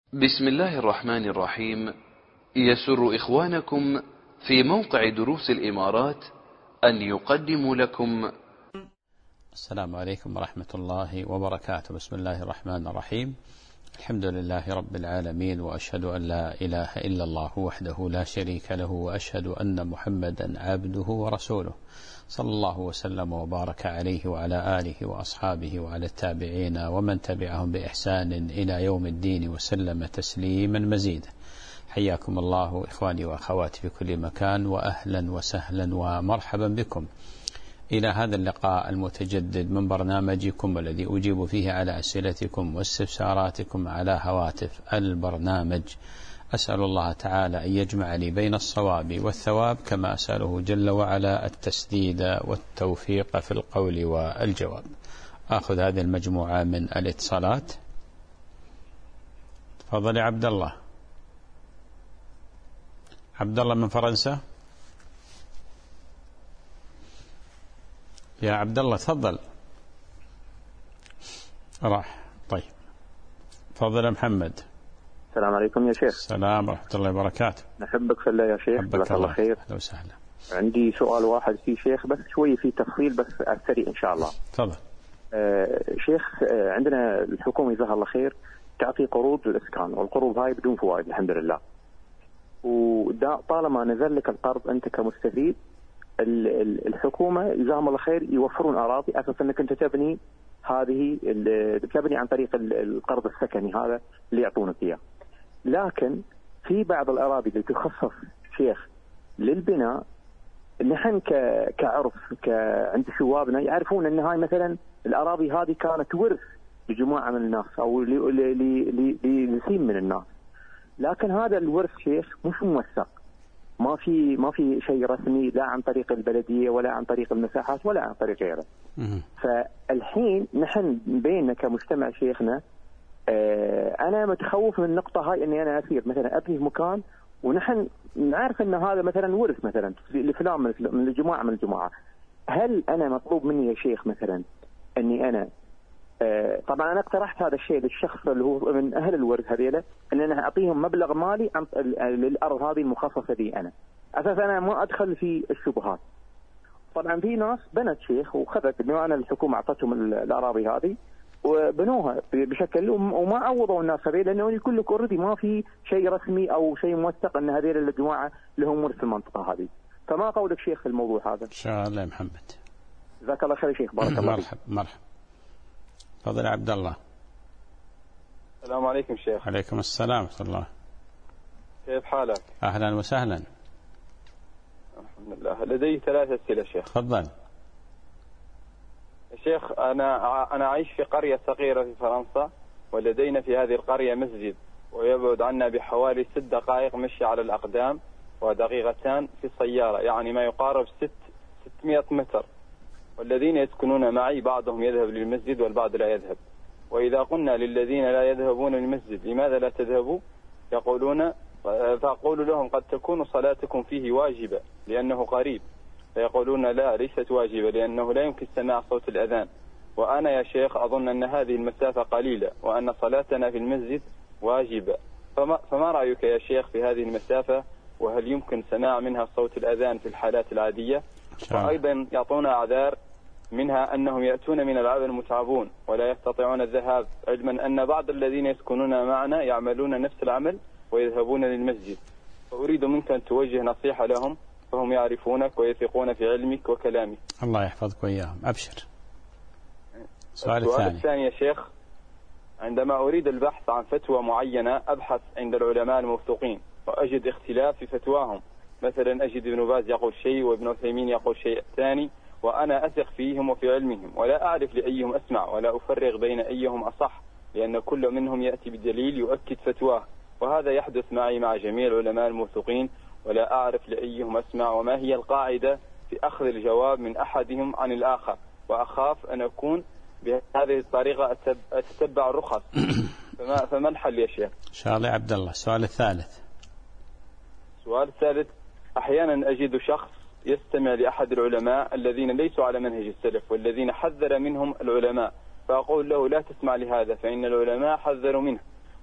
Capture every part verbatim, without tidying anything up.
بسم الله الرحمن الرحيم. يسر إخوانكم في موقع دروس الإمارات أن يقدموا لكم. السلام عليكم ورحمة الله وبركاته. بسم الله الرحمن الرحيم. الحمد لله رب العالمين، وأشهد أن لا إله إلا الله وحده لا شريك له، وأشهد أن محمدا عبده ورسوله، صلى الله وسلم وبارك عليه وعلى آله وأصحابه وعلى التابعين ومن تبعهم بإحسان إلى يوم الدين وسلم تسليما مزيدا. حياكم الله إخواني وأخواتي في كل مكان، وأهلا وسهلا ومرحبا بكم إلى هذا اللقاء المتجدد من برنامجكم الذي أجيب فيه على أسئلتكم واستفساراتكم على هواتف البرنامج. أسأل الله تعالى أن يجمع لي بين الصواب والثواب، كما أسأله جل وعلا التسديد والتوفيق في القول والجواب. أخذ هذه المجموعة من الاتصالات. تفضل يا عبد الله. عبد الله من فرنسا. يا عبد الله تفضل. راح. طيب تفضل يا محمد. السلام عليكم يا شيخ. السلام ورحمة الله وبركاته. نحبك في الله يا شيخ. جزاك الله خير. أهلا وسهلا. عندي سؤال واحد في شيخ، بس شوي في تفصيل، بس على السريع إن شاء الله. تفضل. آه شيخ، آه عندنا الحكومة جزاها الله خير تعطي قروض للإسكان، والقروض هاي بدون فوائد الحمد لله. وطالما نزل لك القرض أنت كمستفيد، الحكومة جزاهم الله خير يوفرون أراضي أساس أنك أنت تبني هذه تبني عن طريق القرض السكني هذا اللي يعطونك إياه. لكن في بعض الأراضي اللي تخصص شيخ للبناء، نحن كعرف عند شوابنا يعرفون أن هاي مثلا الأراضي هذه كانت ورث لجماعة من الناس أو لنسيم من الناس، لكن هذا الورث شيخ مش موثق، ما في ما في شيء رسمي، لا عن طريق البلدية ولا عن طريق المساحات ولا عن طريق غيره. فالحين نحن بيننا كمجتمع شيخنا، آه أنا متخوف من النقطة هاي، إني أنا أسير مثلا أبني مكان ونحن نعرف أن هذا مثلا ورث مثلا لفلان من الجماعة من الجماعة. هل أنا مطلوب مني يا شيخ مثلا أني أنا آه طبعا أنا اقترحت هذا الشيء للشخص اللي هو من أهل الورث هذيلا، أن أنا أعطيهم مبلغ مالي عن للأرض هذه المخصصة لي أنا، أساس أنا ما أدخل في الشبهات. طبعا في ناس بنت شيخ وخذت، إنه أنا الحكومة أعطتهم الأراضي هذه وبنوها بشكل وما عوضوا الناس هذيل، لأنه يقول لك أوريدي ما في شيء رسمي أو شيء موثق أن هذيل الجماعة لهم ورث في المنطقة هذه. فما قولك شيخ في الموضوع هذا؟ إن شاء الله يا محمد. جزاك الله خير شيخ، بارك الله فيك. مرحبا مرحبا. تفضل يا عبد الله. السلام عليكم شيخ. عليكم السلام ورحمة الله. كيف حالك؟ أهلا وسهلا. الحمد لله. لدي ثلاث أسئلة شيخ. تفضل. شيخ، أنا أنا أعيش في قرية صغيرة في فرنسا، ولدينا في هذه القرية مسجد، ويبعد عنا بحوالي ست دقائق مشي على الأقدام ودقيقتان في السيارة، يعني ما يقارب ست ستمائة متر. والذين يسكنون معي بعضهم يذهب للمسجد والبعض لا يذهب. وإذا قلنا للذين لا يذهبون للمسجد لماذا لا تذهبوا، يقولون، فأقول لهم قد تكون صلاتكم فيه واجبة لأنه قريب، فيقولون لا ليست واجبة لأنه لا يمكن سماع صوت الأذان. وأنا يا شيخ أظن أن هذه المسافة قليلة وأن صلاتنا في المسجد واجبة، فما, فما رأيك يا شيخ في هذه المسافة، وهل يمكن سماع منها صوت الأذان في الحالات العادية؟ وأيضا يعطون أعذار، منها أنهم يأتون من العمل متعبون ولا يستطيعون الذهاب، علما أن بعض الذين يسكنون معنا يعملون نفس العمل ويذهبون للمسجد. فأريد منك أن توجه نصيحة لهم، فهم يعرفونك ويثقون في علمك وكلامك. الله يحفظك وإياهم. أبشر. السؤال الثاني. الثاني يا شيخ، عندما أريد البحث عن فتوى معينة أبحث عند العلماء الموثوقين، وأجد اختلاف في فتواهم، مثلا أجد ابن باز يقول شيء وابن عثيمين يقول شيء ثاني، وأنا أثق فيهم وفي علمهم ولا أعرف لأيهم أسمع ولا أفرق بين أيهم أصح، لأن كل منهم يأتي بدليل يؤكد فتواه، وهذا يحدث معي مع جميع العلماء الموثوقين ولا أعرف لأيهم أسمع، وما هي القاعدة في أخذ الجواب من أحدهم عن الآخر، وأخاف أن أكون بهذه الطريقة أتتبع الرخص. فما, فما الحل يا شيخ؟ إن شاء الله يا عبد الله. السؤال الثالث. السؤال الثالث، أحيانا أجد شخص يستمع لأحد العلماء الذين ليسوا على منهج السلف والذين حذر منهم العلماء، فأقول له لا تسمع لهذا فإن العلماء حذروا منه،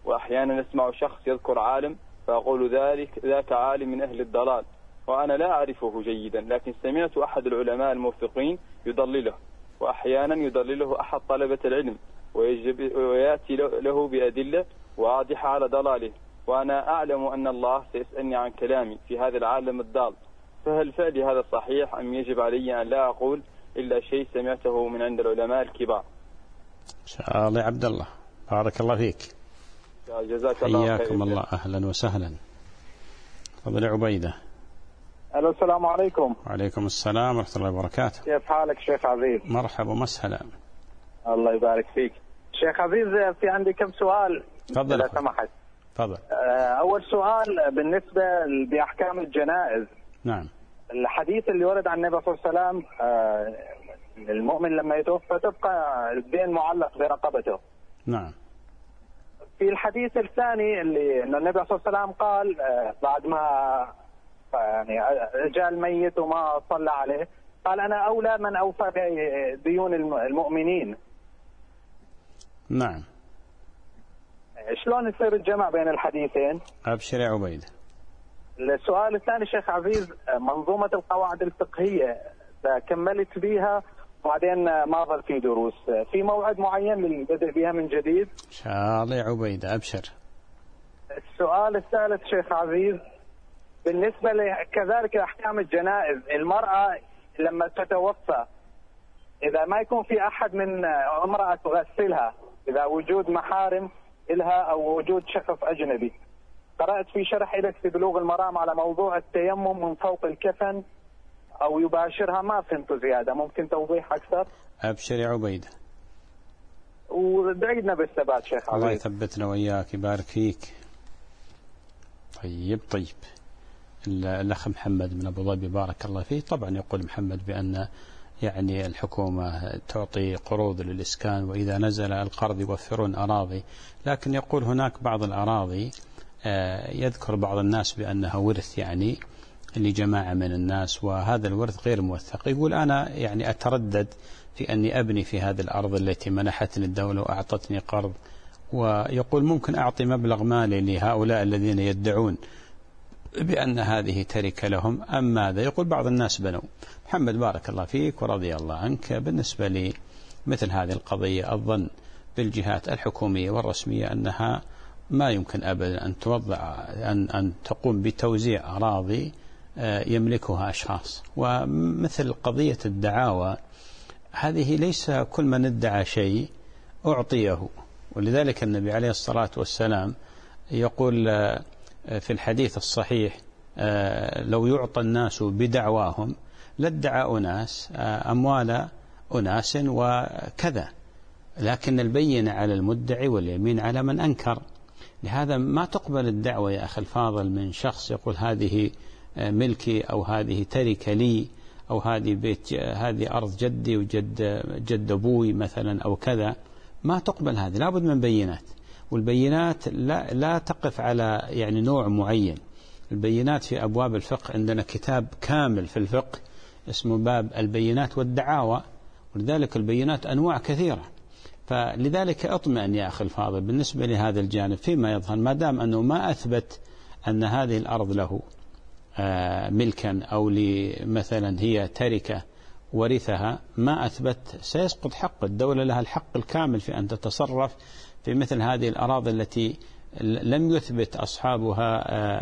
وأحيانا أسمع شخص يذكر عالم فأقول ذلك ذاك عالم من أهل الضلال، وأنا لا أعرفه جيدا، لكن سمعت أحد العلماء الموثقين يضلله، وأحيانا يضلله أحد طلبة العلم ويأتي له بأدلة واضحة على ضلاله، وأنا أعلم أن الله سيسألني عن كلامي في هذا العالم الضال، فهل فعلي هذا صحيح أم يجب علي أن لا أقول إلا شيء سمعته من عند العلماء الكبار؟ شاء الله عبد الله، بارك الله فيك، جزاك الله خير. حياكم الله، أهلا وسهلا. تفضل يا عبيدة. ألو السلام عليكم. وعليكم السلام ورحمة الله وبركاته. كيف حالك شيخ عزيز؟ مرحبا ومسهلا. الله يبارك فيك شيخ عزيز، في عندي كم سؤال تفضل إذا سمحت. تفضل. أول سؤال بالنسبة بأحكام الجنائز. نعم. الحديث اللي ورد عن النبي صلى الله عليه وسلم المؤمن لما يتوفى تبقى الدين معلق برقبته. نعم. في الحديث الثاني اللي إنه النبي صلى الله عليه وسلم قال بعد ما يعني جاء الميت وما صلى عليه، قال أنا أولى من أوفى بديون المؤمنين. نعم. شلون يصير الجمع بين الحديثين؟ أبشر يا عبيد. السؤال الثاني شيخ عزيز، منظومة القواعد الفقهية كملت بيها وبعدين ما ظل في دروس، في موعد معين للبدء بها من جديد؟ إن شاء الله يا عبيد، أبشر. السؤال الثالث شيخ عزيز، بالنسبة كذلك أحكام الجنائز، المرأة لما تتوفى إذا ما يكون في أحد من امرأة تغسلها، إذا وجود محارم إلها أو وجود شخص أجنبي، قرأت في شرح لك في بلوغ المرام على موضوع التيمم من فوق الكفن أو يباشرها، ما فهمت زيادة، ممكن توضيح أكثر؟ أبشر يا عبيدة. ودعينا بالثبات شيخ عزيز. الله يثبتنا وإياك، يبارك فيك. طيب طيب. الأخ محمد من أبو ظبي بارك الله فيه، طبعا يقول محمد بأن يعني الحكومة تعطي قروض للإسكان وإذا نزل القرض يوفرون أراضي، لكن يقول هناك بعض الأراضي يذكر بعض الناس بأنها ورث يعني لجماعة من الناس، وهذا الورث غير موثق. يقول أنا يعني أتردد في أني أبني في هذه الأرض التي منحتني الدولة وأعطتني قرض، ويقول ممكن أعطي مبلغ مالي لهؤلاء الذين يدعون بأن هذه تركة لهم أم ماذا؟ يقول بعض الناس بنوا. محمد بارك الله فيك ورضي الله عنك، بالنسبة لي مثل هذه القضية الظن بالجهات الحكومية والرسمية أنها ما يمكن أبدا أن توضع أن أن تقوم بتوزيع أراضي يملكها أشخاص. ومثل قضية الدعاوى هذه ليس كل من ادعى شيء أعطيه، ولذلك النبي عليه الصلاة والسلام يقول في الحديث الصحيح لو يعطى الناس بدعواهم لادعى أناس أموال أناس وكذا، لكن البينة على المدعي واليمين على من أنكر. لهذا ما تقبل الدعوة يا أخي الفاضل من شخص يقول هذه ملكي أو هذه تركة لي أو هذه بيت هذه أرض جدي وجد جد أبوي مثلا أو كذا، ما تقبل هذه، لابد من بينات. والبينات لا لا تقف على يعني نوع معين. البينات في أبواب الفقه عندنا كتاب كامل في الفقه اسمه باب البينات والدعاوى، ولذلك البينات أنواع كثيرة. فلذلك أطمئن يا أخي الفاضل بالنسبة لهذا الجانب فيما يظهر، ما دام أنه ما أثبت أن هذه الأرض له ملكا أو مثلا هي تركة ورثها، ما أثبت سيسقط حق الدولة، لها الحق الكامل في أن تتصرف في مثل هذه الأراضي التي لم يثبت أصحابها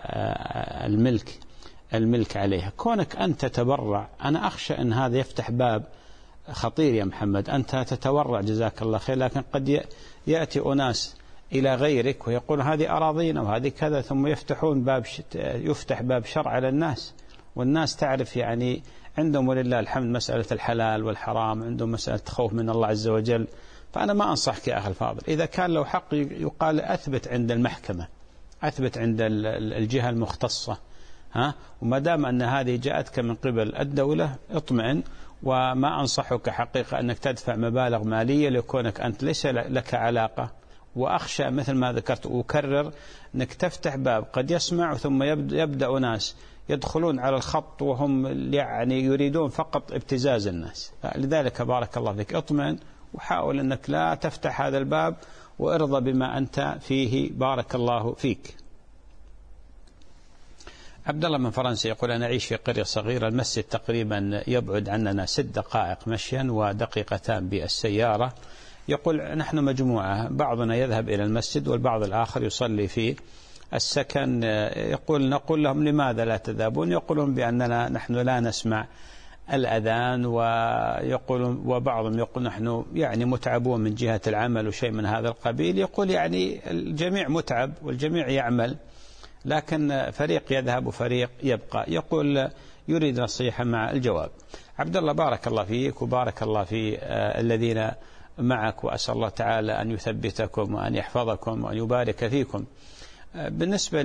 الملك الملك عليها. كونك أنت تتبرع، أنا أخشى أن هذا يفتح باب خطير يا محمد. أنت تتورع جزاك الله خير، لكن قد يأتي أناس إلى غيرك ويقول هذه أراضينا وهذه كذا، ثم يفتحون باب يفتح باب شرع على الناس، والناس تعرف يعني عندهم ولله الحمد مسألة الحلال والحرام، عندهم مسألة خوف من الله عز وجل. فأنا ما أنصحك يا أخي الفاضل، إذا كان له حق يقال أثبت عند المحكمة، أثبت عند الجهة المختصة، ها، وما دام أن هذه جاءتك من قبل الدولة اطمئن. وما أنصحك حقيقة أنك تدفع مبالغ مالية لكونك أنت ليس لك علاقة. وأخشى مثل ما ذكرت وأكرر أنك تفتح باب قد يسمع ثم يبدأ ناس يدخلون على الخط وهم يعني يريدون فقط ابتزاز الناس. لذلك بارك الله فيك اطمئن وحاول أنك لا تفتح هذا الباب وارضى بما أنت فيه بارك الله فيك. عبد الله من فرنسا يقول أنا أعيش في قرية صغيرة، المسجد تقريبا يبعد عننا ست دقائق مشيا ودقيقتان بالسيارة. يقول نحن مجموعة، بعضنا يذهب إلى المسجد والبعض الآخر يصلي في السكن. يقول نقول لهم لماذا لا تذهبون؟ يقولون بأننا نحن لا نسمع الأذان، ويقول وبعضهم يقول نحن يعني متعبون من جهة العمل وشيء من هذا القبيل. يقول يعني الجميع متعب والجميع يعمل، لكن فريق يذهب وفريق يبقى. يقول يريد نصيحة مع الجواب. عبد الله بارك الله فيك وبارك الله في الذين معك، وأسأل الله تعالى أن يثبتكم وأن يحفظكم وأن يبارك فيكم. بالنسبة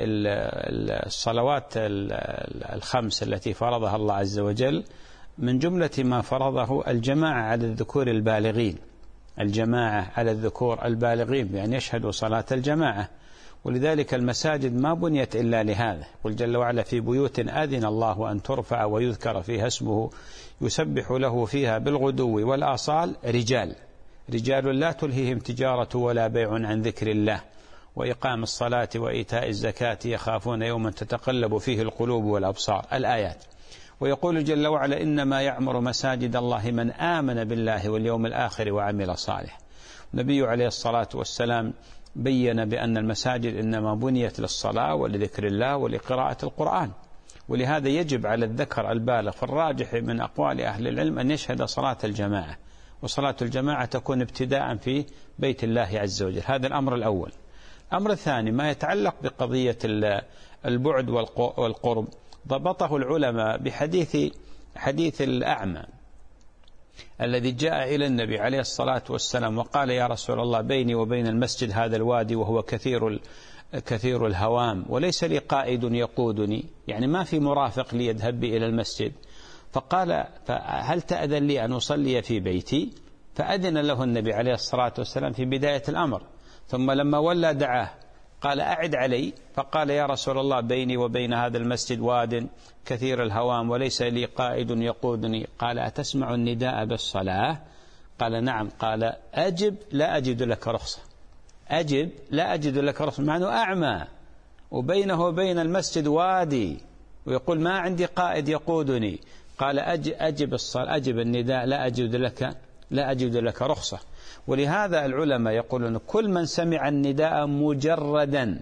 للصلوات الخمس التي فرضها الله عز وجل، من جملة ما فرضه الجماعة على الذكور البالغين، الجماعة على الذكور البالغين بأن يشهدوا صلاة الجماعة، ولذلك المساجد ما بنيت إلا لهذا. قل جل وعلا في بيوت أذن الله أن ترفع ويذكر فيها اسمه يسبح له فيها بالغدو والآصال رجال رجال لا تلهيهم تجارة ولا بيع عن ذكر الله وإقام الصلاة وإيتاء الزكاة يخافون يوما تتقلب فيه القلوب والأبصار، الآيات. ويقول جل وعلا إنما يعمر مساجد الله من آمن بالله واليوم الآخر وعمل صالح. النبي عليه الصلاة والسلام بين بأن المساجد إنما بنيت للصلاة ولذكر الله ولقراءة القرآن، ولهذا يجب على الذكر البالغ في الراجح من أقوال أهل العلم أن يشهد صلاة الجماعة، وصلاة الجماعة تكون ابتداء في بيت الله عز وجل. هذا الأمر الأول. الأمر الثاني ما يتعلق بقضية البعد والقرب، ضبطه العلماء بحديث حديث الأعمى الذي جاء إلى النبي عليه الصلاة والسلام وقال يا رسول الله بيني وبين المسجد هذا الوادي وهو كثير كثير الهوام وليس لي قائد يقودني، يعني ما في مرافق لي يذهب بي إلى المسجد. فقال هل تأذن لي أن أصلي في بيتي؟ فأذن له النبي عليه الصلاة والسلام في بداية الأمر، ثم لما ولى دعاه قال أعد علي، فقال يا رسول الله بيني وبين هذا المسجد واد كثير الهوام وليس لي قائد يقودني. قال أتسمع النداء بالصلاة؟ قال نعم. قال أجب لا أجد لك رخصة، أجب لا أجد لك رخصة، مع أنه أعمى وبينه وبين المسجد وادي ويقول ما عندي قائد يقودني. قال أجب الصلاة، أجب النداء لا أجد لك لا أجد لك رخصة. ولهذا العلماء يقولون كل من سمع النداء مجردا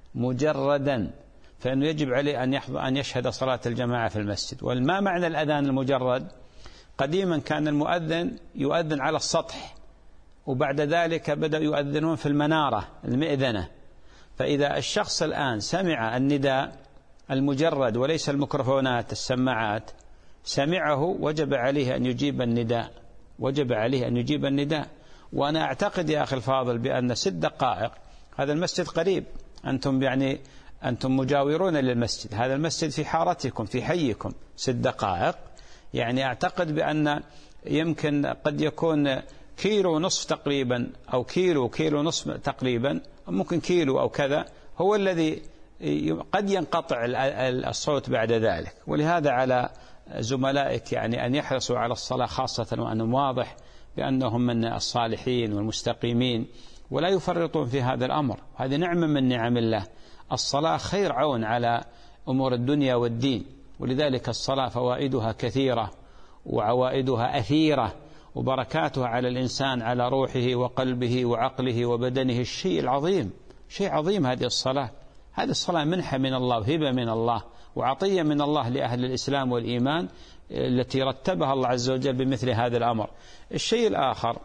مجردا فإنه يجب عليه أن أن يشهد صلاة الجماعة في المسجد. وما معنى الأذان المجرد؟ قديما كان المؤذن يؤذن على السطح، وبعد ذلك بدأ يؤذنون في المنارة المئذنة. فإذا الشخص الآن سمع النداء المجرد وليس الميكروفونات السماعات، سمعه وجب عليه أن يجيب النداء، وجب عليه أن يجيب النداء. وأنا أعتقد يا أخي الفاضل بأن ست دقائق، هذا المسجد قريب، أنتم يعني أنتم مجاورون للمسجد، هذا المسجد في حارتكم في حيكم، ست دقائق يعني أعتقد بأن يمكن قد يكون كيلو نصف تقريبا أو كيلو كيلو نصف تقريبا، ممكن كيلو أو كذا هو الذي قد ينقطع الصوت بعد ذلك. ولهذا على زملائك يعني أن يحرصوا على الصلاة خاصة وأنهم واضح بأنهم من الصالحين والمستقيمين ولا يفرطون في هذا الأمر. هذه نعمة من نعم الله. الصلاة خير عون على أمور الدنيا والدين، ولذلك الصلاة فوائدها كثيرة وعوائدها أثيرة وبركاتها على الإنسان على روحه وقلبه وعقله وبدنه الشيء العظيم، شيء عظيم هذه الصلاة. هذه الصلاة منحة من الله وهبة من الله وعطية من الله لأهل الإسلام والإيمان التي رتبها الله عز وجل بمثل هذا الأمر. الشيء الآخر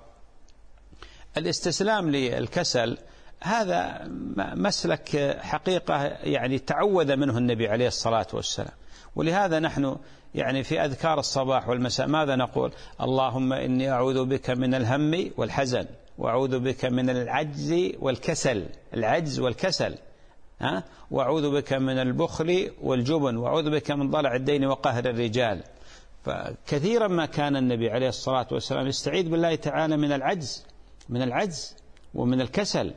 الاستسلام للكسل، هذا مسلك حقيقة يعني تعوذ منه النبي عليه الصلاة والسلام. ولهذا نحن يعني في أذكار الصباح والمساء ماذا نقول؟ اللهم إني أعوذ بك من الهم والحزن، وأعوذ بك من العجز والكسل، العجز والكسل، ها؟ وأعوذ بك من البخل والجبن، وأعوذ بك من ضلع الدين وقهر الرجال. فكثيرا ما كان النبي عليه الصلاة والسلام يستعيذ بالله تعالى من العجز من العجز ومن الكسل،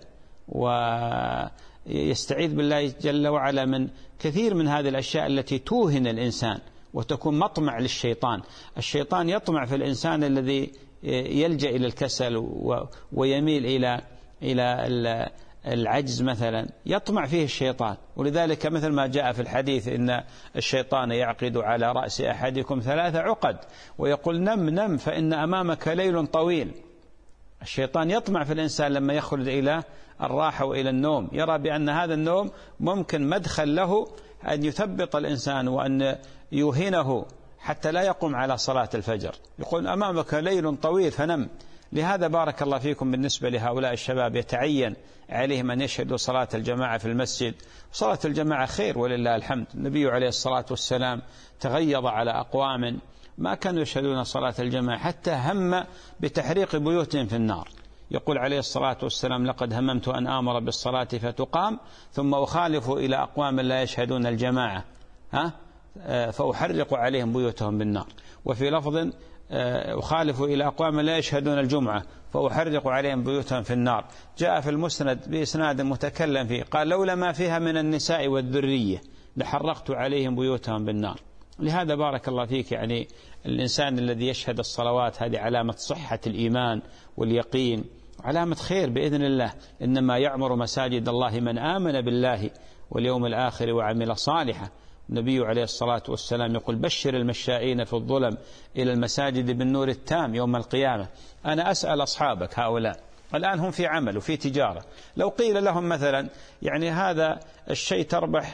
ويستعيذ بالله جل وعلا من كثير من هذه الأشياء التي توهن الإنسان وتكون مطمع للشيطان. الشيطان يطمع في الإنسان الذي يلجأ إلى الكسل ويميل إلى إلى العجز مثلا يطمع فيه الشيطان. ولذلك مثل ما جاء في الحديث إن الشيطان يعقد على رأس أحدكم ثلاث عقد ويقول نم نم فإن أمامك ليل طويل. الشيطان يطمع في الإنسان لما يخلد إلى الراحة وإلى النوم، يرى بأن هذا النوم ممكن مدخل له أن يثبط الإنسان وأن يوهنه حتى لا يقوم على صلاة الفجر، يقول أمامك ليل طويل فنم. لهذا بارك الله فيكم بالنسبة لهؤلاء الشباب يتعين عليهم أن يشهدوا صلاة الجماعة في المسجد. صلاة الجماعة خير ولله الحمد. النبي عليه الصلاة والسلام تغيظ على أقوام ما كانوا يشهدون صلاة الجماعة حتى هم بتحريق بيوتهم في النار. يقول عليه الصلاة والسلام لقد هممت أن آمر بالصلاة فتقام ثم أخالف إلى أقوام لا يشهدون الجماعة ها فأحرق عليهم بيوتهم بالنار. وفي لفظ أخالف إلى أقوام لا يشهدون الجمعة فأحرق عليهم بيوتهم في النار. جاء في المسند بإسناد متكلم فيه قال لولا ما فيها من النساء والذرية لحرقت عليهم بيوتهم بالنار. لهذا بارك الله فيك يعني الإنسان الذي يشهد الصلوات هذه علامة صحة الإيمان واليقين، علامة خير بإذن الله. إنما يعمر مساجد الله من آمن بالله واليوم الآخر وعمل صالحا. النبي عليه الصلاة والسلام يقول بشر المشائين في الظلم إلى المساجد بالنور التام يوم القيامة. أنا أسأل أصحابك هؤلاء الآن هم في عمل وفي تجارة، لو قيل لهم مثلا يعني هذا الشيء تربح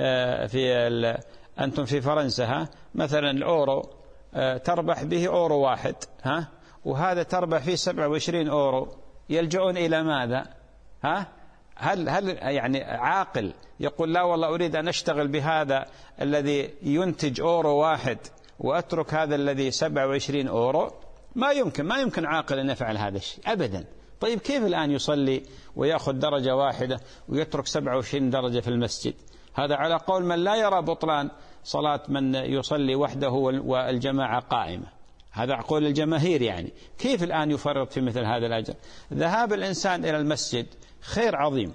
في أنتم في فرنسا ها مثلا الأورو تربح به أورو واحد ها وهذا تربح فيه سبعة وعشرين أورو، يلجؤون إلى ماذا؟ ها هل هل يعني عاقل يقول لا والله أريد أن أشتغل بهذا الذي ينتج أورو واحد وأترك هذا الذي سبعة وعشرين أورو؟ ما يمكن ما يمكن عاقل أن يفعل هذا الشيء أبدا. طيب كيف الآن يصلي ويأخذ درجة واحدة ويترك سبعة وعشرين درجة في المسجد؟ هذا على قول من لا يرى بطلان صلاة من يصلي وحده والجماعة قائمة، هذا قول الجماهير. يعني كيف الآن يفرط في مثل هذا الأجر؟ ذهاب الإنسان إلى المسجد خير عظيم،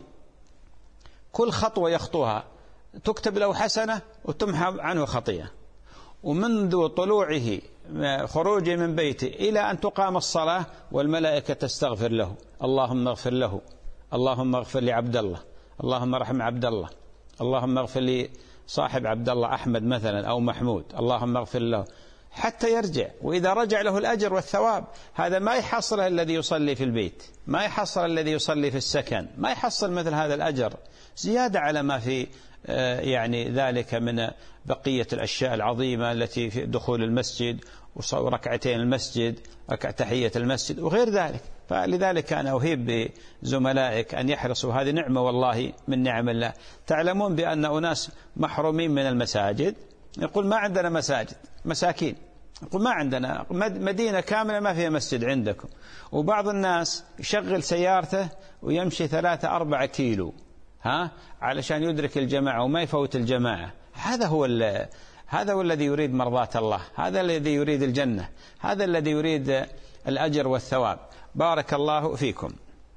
كل خطوة يخطوها تكتب له حسنة وتمحى عنه خطيئة. ومنذ طلوعه خروجه من بيته إلى أن تقام الصلاة والملائكة تستغفر له، اللهم اغفر له، اللهم اغفر لعبد الله، اللهم رحم عبد الله، اللهم اغفر لي صاحب عبد الله أحمد مثلا أو محمود، اللهم اغفر له، حتى يرجع. وإذا رجع له الأجر والثواب. هذا ما يحصل الذي يصلي في البيت، ما يحصل الذي يصلي في السكن، ما يحصل مثل هذا الأجر، زيادة على ما في يعني ذلك من بقية الأشياء العظيمة التي في دخول المسجد وركعتين المسجد، ركعة تحية المسجد وغير ذلك. فلذلك أنا أهيب بزملائك أن يحرصوا، هذه نعمة والله من نعم الله. تعلمون بأن أناس محرومين من المساجد، يقول ما عندنا مساجد، مساكين، يقول ما عندنا مدينة كاملة ما فيها مسجد عندكم. وبعض الناس يشغل سيارته ويمشي ثلاثة أربعة كيلو ها علشان يدرك الجماعة وما يفوت الجماعة. هذا هو هذا هو الذي يريد مرضاة الله، هذا الذي يريد الجنة، هذا الذي يريد الأجر والثواب. بارك الله فيكم.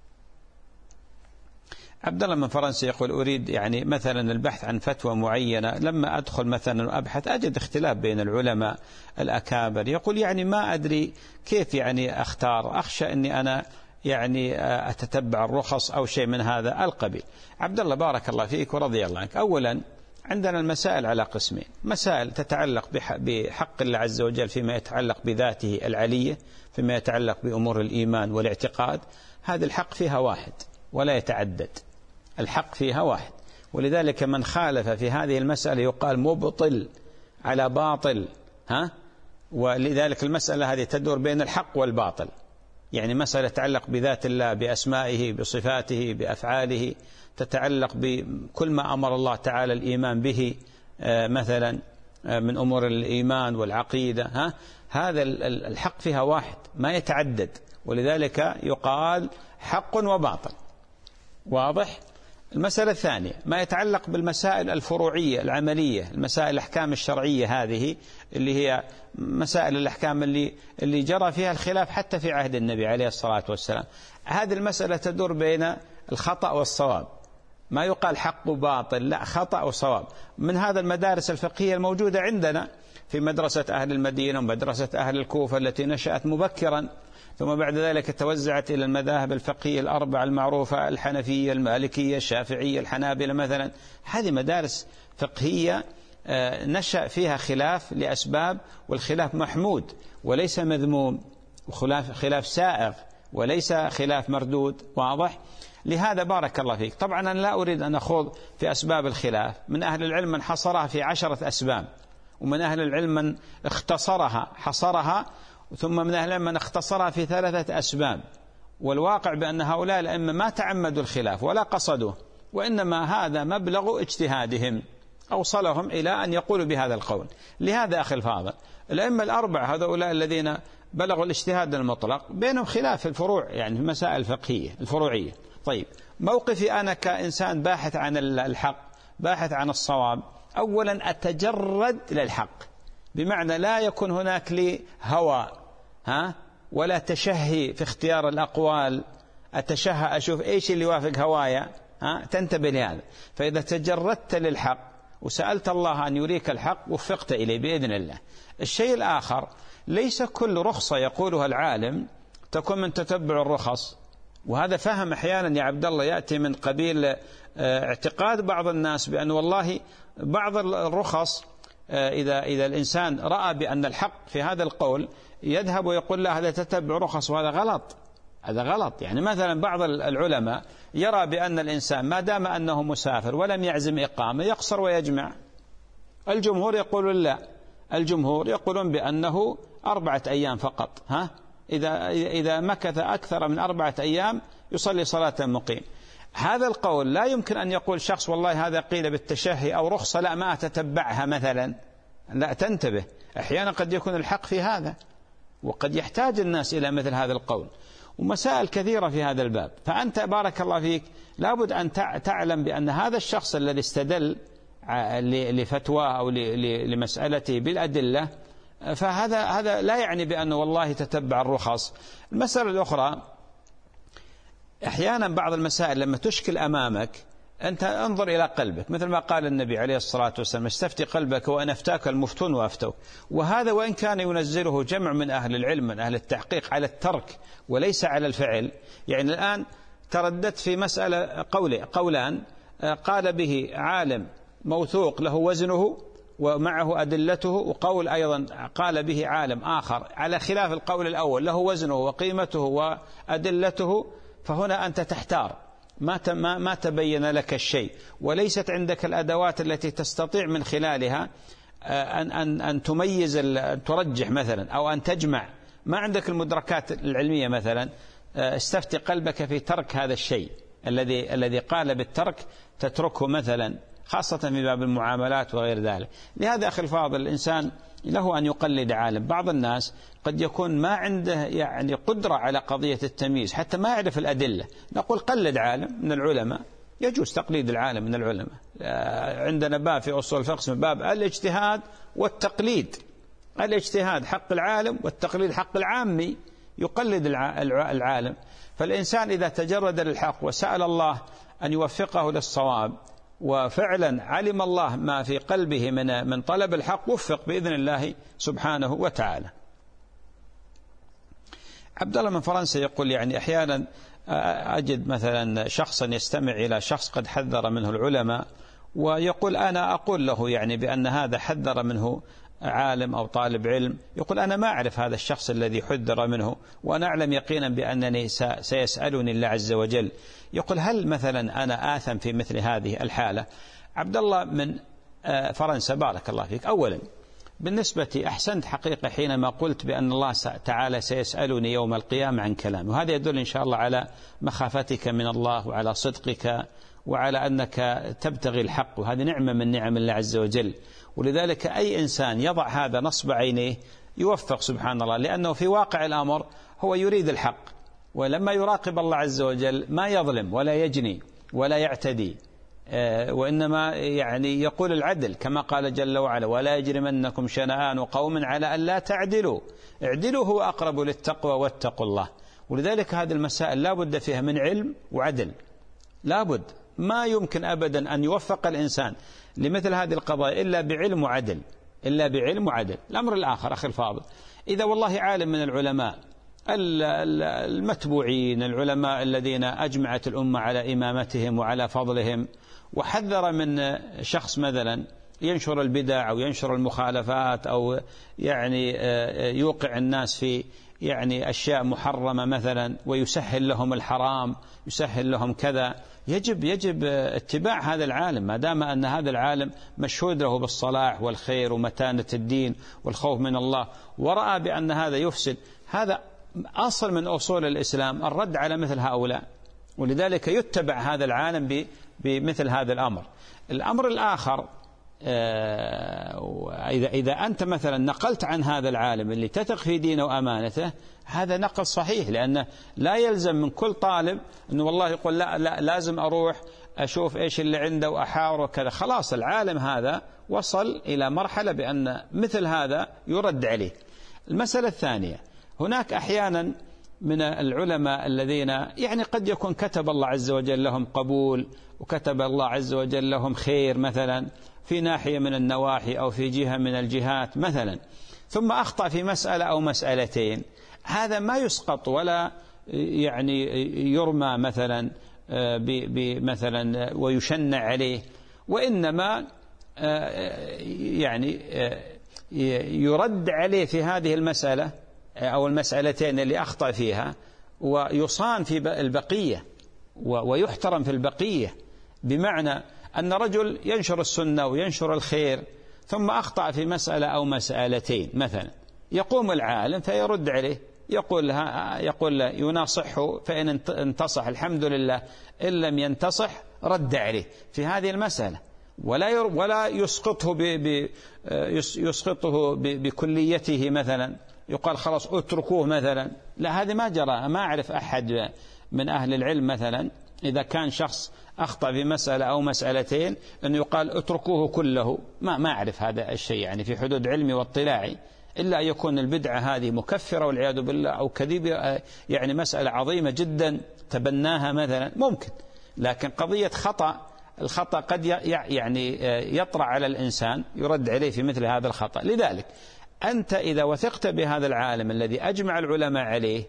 عبد الله من فرنسا يقول أريد يعني مثلا البحث عن فتوى معينة، لما أدخل مثلا أبحث أجد اختلاف بين العلماء الأكابر، يقول يعني ما أدري كيف يعني أختار، أخشى أني أنا يعني أتتبع الرخص أو شيء من هذا القبيل. عبد الله بارك الله فيك ورضي الله عنك. أولا عندنا المسائل على قسمين، مسائل تتعلق بحق الله عز وجل فيما يتعلق بذاته العلية، فيما يتعلق بأمور الإيمان والاعتقاد، هذا الحق فيها واحد ولا يتعدد، الحق فيها واحد. ولذلك من خالف في هذه المسألة يقال مبطل على باطل ها. ولذلك المسألة هذه تدور بين الحق والباطل، يعني مسألة تتعلق بذات الله، بأسمائه، بصفاته، بأفعاله، تتعلق بكل ما أمر الله تعالى الإيمان به مثلا من أمور الإيمان والعقيدة ها. هذا الحق فيها واحد ما يتعدد، ولذلك يقال حق وباطل. واضح؟ المسألة الثانية ما يتعلق بالمسائل الفروعية العملية، المسائل الأحكام الشرعية هذه اللي هي مسائل الأحكام اللي اللي جرى فيها الخلاف حتى في عهد النبي عليه الصلاة والسلام. هذه المسألة تدور بين الخطأ والصواب، ما يقال حق وباطل، لا، خطأ وصواب. من هذا المدارس الفقهية الموجودة عندنا في مدرسة أهل المدينة ومدرسة أهل الكوفة التي نشأت مبكرا، ثم بعد ذلك توزعت إلى المذاهب الفقهية الأربعة المعروفة: الحنفية، المالكية، الشافعية، الحنابلة مثلا. هذه مدارس فقهية نشأ فيها خلاف لأسباب، والخلاف محمود وليس مذموم، وخلاف خلاف سائغ وليس خلاف مردود. واضح؟ لهذا بارك الله فيك. طبعا أنا لا أريد أن أخوض في أسباب الخلاف. من أهل العلم من حصرها في عشرة أسباب، ومن أهل العلم من اختصرها حصرها، ثم من أهل العلم من اختصرها في ثلاثة أسباب. والواقع بأن هؤلاء الأئمة ما تعمدوا الخلاف ولا قصدوه، وإنما هذا مبلغ اجتهادهم أوصلهم إلى أن يقولوا بهذا القول. لهذا أخي الفاضل، الأئمة الأربعة هؤلاء الذين بلغوا الاجتهاد المطلق بينهم خلاف في الفروع، يعني في المسائل الفقهية الفروعية. طيب، موقفي أنا كإنسان باحث عن الحق، باحث عن الصواب، أولا أتجرد للحق، بمعنى لا يكون هناك لي هوى ها ولا تشهي في اختيار الأقوال، أتشهى أشوف إيش اللي يوافق هوايا. ها تنتبه لهذا. فإذا تجردت للحق وسألت الله أن يريك الحق وفقت إليه بإذن الله. الشيء الآخر، ليس كل رخصة يقولها العالم تكون من تتبع الرخص. وهذا فهم أحيانا يا عبد الله يأتي من قبيل اعتقاد بعض الناس بأن والله بعض الرخص إذا إذا الإنسان رأى بأن الحق في هذا القول يذهب ويقول له هذا تتبع رخص، وهذا غلط. هذا غلط. يعني مثلا بعض العلماء يرى بأن الإنسان ما دام أنه مسافر ولم يعزم إقامة يقصر ويجمع. الجمهور يقولون لا، الجمهور يقولون بأنه أربعة أيام فقط. ها إذا إذا مكث أكثر من أربعة أيام يصلي صلاة مقيم. هذا القول لا يمكن أن يقول شخص والله هذا قيل بالتشهي أو رخصة لا ما أتتبعها مثلا. لا، تنتبه، أحيانا قد يكون الحق في هذا، وقد يحتاج الناس إلى مثل هذا القول، ومسائل كثيرة في هذا الباب. فأنت بارك الله فيك لابد أن تعلم بأن هذا الشخص الذي استدل لفتواه أو لمسألته بالأدلة، فهذا هذا لا يعني بأنه والله تتبع الرخص. المسألة الأخرى، أحيانا بعض المسائل لما تشكل أمامك أنت انظر إلى قلبك، مثل ما قال النبي عليه الصلاة والسلام: استفتي قلبك وأن أفتاك المفتون وأفتوك. وهذا وإن كان ينزله جمع من أهل العلم من أهل التحقيق على الترك وليس على الفعل. يعني الآن ترددت في مسألة قول قولان قال به عالم موثوق له وزنه ومعه أدلته، وقول أيضا قال به عالم آخر على خلاف القول الأول له وزنه وقيمته وأدلته، فهنا أنت تحتار، ما ما تبين لك الشيء، وليست عندك الأدوات التي تستطيع من خلالها أن أن أن تميز، أن ترجح مثلا أو أن تجمع، ما عندك المدركات العلمية مثلا. استفتي قلبك في ترك هذا الشيء الذي الذي قال بالترك تتركه مثلا، خاصة في باب المعاملات وغير ذلك. لهذا أخي الفاضل الإنسان له أن يقلد عالم. بعض الناس قد يكون ما عنده يعني قدرة على قضية التمييز، حتى ما يعرف الأدلة. نقول قلد عالم من العلماء، يجوز تقليد العالم من العلماء. عندنا باب في أصول الفقه اسمه باب الاجتهاد والتقليد. الاجتهاد حق العالم، والتقليد حق العامي، يقلد العالم. فالإنسان إذا تجرد للحق وسأل الله أن يوفقه للصواب، وفعلا علم الله ما في قلبه من من طلب الحق، وفق بإذن الله سبحانه وتعالى. عبد الله من فرنسا يقول يعني أحيانا أجد مثلا شخصا يستمع إلى شخص قد حذر منه العلماء، ويقول أنا أقول له يعني بأن هذا حذر منه عالم أو طالب علم، يقول أنا ما أعرف هذا الشخص الذي حذر منه، وأنا أعلم يقينا بأنني سيسألني الله عز وجل. يقول هل مثلا أنا آثم في مثل هذه الحالة؟ عبد الله من فرنسا بارك الله فيك، أولا بالنسبة أحسنت حقيقة حينما قلت بأن الله تعالى سيسألني يوم القيامة عن كلام، وهذا يدل إن شاء الله على مخافتك من الله وعلى صدقك وعلى أنك تبتغي الحق، وهذه نعمة من نعم الله عز وجل. ولذلك أي إنسان يضع هذا نصب عينيه يوفق سبحان الله، لأنه في واقع الأمر هو يريد الحق، ولما يراقب الله عز وجل ما يظلم ولا يجني ولا يعتدي، وإنما يعني يقول العدل كما قال جل وعلا: ولا يجرمنكم شنآن قوم على أن لا تعدلوا اعدلوا هو أقرب للتقوى واتقوا الله. ولذلك هذه المسائل لا بد فيها من علم وعدل، لا بد، ما يمكن أبدا أن يوفق الإنسان لمثل هذه القضايا إلا بعلم وعدل، إلا بعلم وعدل. الأمر الآخر أخي الفاضل، إذا والله عالم من العلماء المتبوعين العلماء الذين أجمعت الأمة على إمامتهم وعلى فضلهم، وحذر من شخص مثلا ينشر البدع أو ينشر المخالفات أو يعني يوقع الناس في يعني أشياء محرمة مثلا ويسهل لهم الحرام، يسهل لهم كذا. يجب يجب اتباع هذا العالم ما دام أن هذا العالم مشهود له بالصلاح والخير ومتانة الدين والخوف من الله، ورأى بأن هذا يفسد. هذا أصل من أصول الإسلام، الرد على مثل هؤلاء، ولذلك يتبع هذا العالم بمثل هذا الأمر. الأمر الآخر، إذا إذا أنت مثلا نقلت عن هذا العالم اللي تثق في دينه وأمانته، هذا نقل صحيح، لأنه لا يلزم من كل طالب أنه والله يقول لا, لا لازم أروح أشوف إيش اللي عنده وأحاور وكذا. خلاص العالم هذا وصل إلى مرحلة بأن مثل هذا يرد عليه. المسألة الثانية، هناك أحيانا من العلماء الذين يعني قد يكون كتب الله عز وجل لهم قبول وكتب الله عز وجل لهم خير مثلا في ناحية من النواحي أو في جهة من الجهات مثلا، ثم أخطأ في مسألة أو مسألتين، هذا ما يسقط ولا يعني يرمى مثلا بمثلا ويشنع عليه، وإنما يعني يرد عليه في هذه المسألة أو المسألتين اللي أخطأ فيها، ويصان في البقية ويحترم في البقية. بمعنى أن رجل ينشر السنة وينشر الخير ثم أخطأ في مسألة أو مسألتين مثلا، يقوم العالم فيرد عليه، يقول لها يقول له يناصحه، فإن انتصح الحمد لله، إن لم ينتصح رد عليه في هذه المسألة، ولا ولا يسقطه ب يسقطه بكليته مثلا، يقال خلاص اتركوه مثلا. لا، هذا ما جرى. ما أعرف أحد من أهل العلم مثلا إذا كان شخص أخطأ في مسألة أو مسألتين أنه يقال اتركوه كله، ما ما أعرف هذا الشيء يعني في حدود علمي واطلاعي، إلا أن يكون البدعة هذه مكفرة والعياذ بالله، أو كذب يعني مسألة عظيمة جدا تبناها مثلا ممكن. لكن قضية خطأ، الخطأ قد يعني يطرأ على الإنسان يرد عليه في مثل هذا الخطأ. لذلك أنت إذا وثقت بهذا العالم الذي أجمع العلماء عليه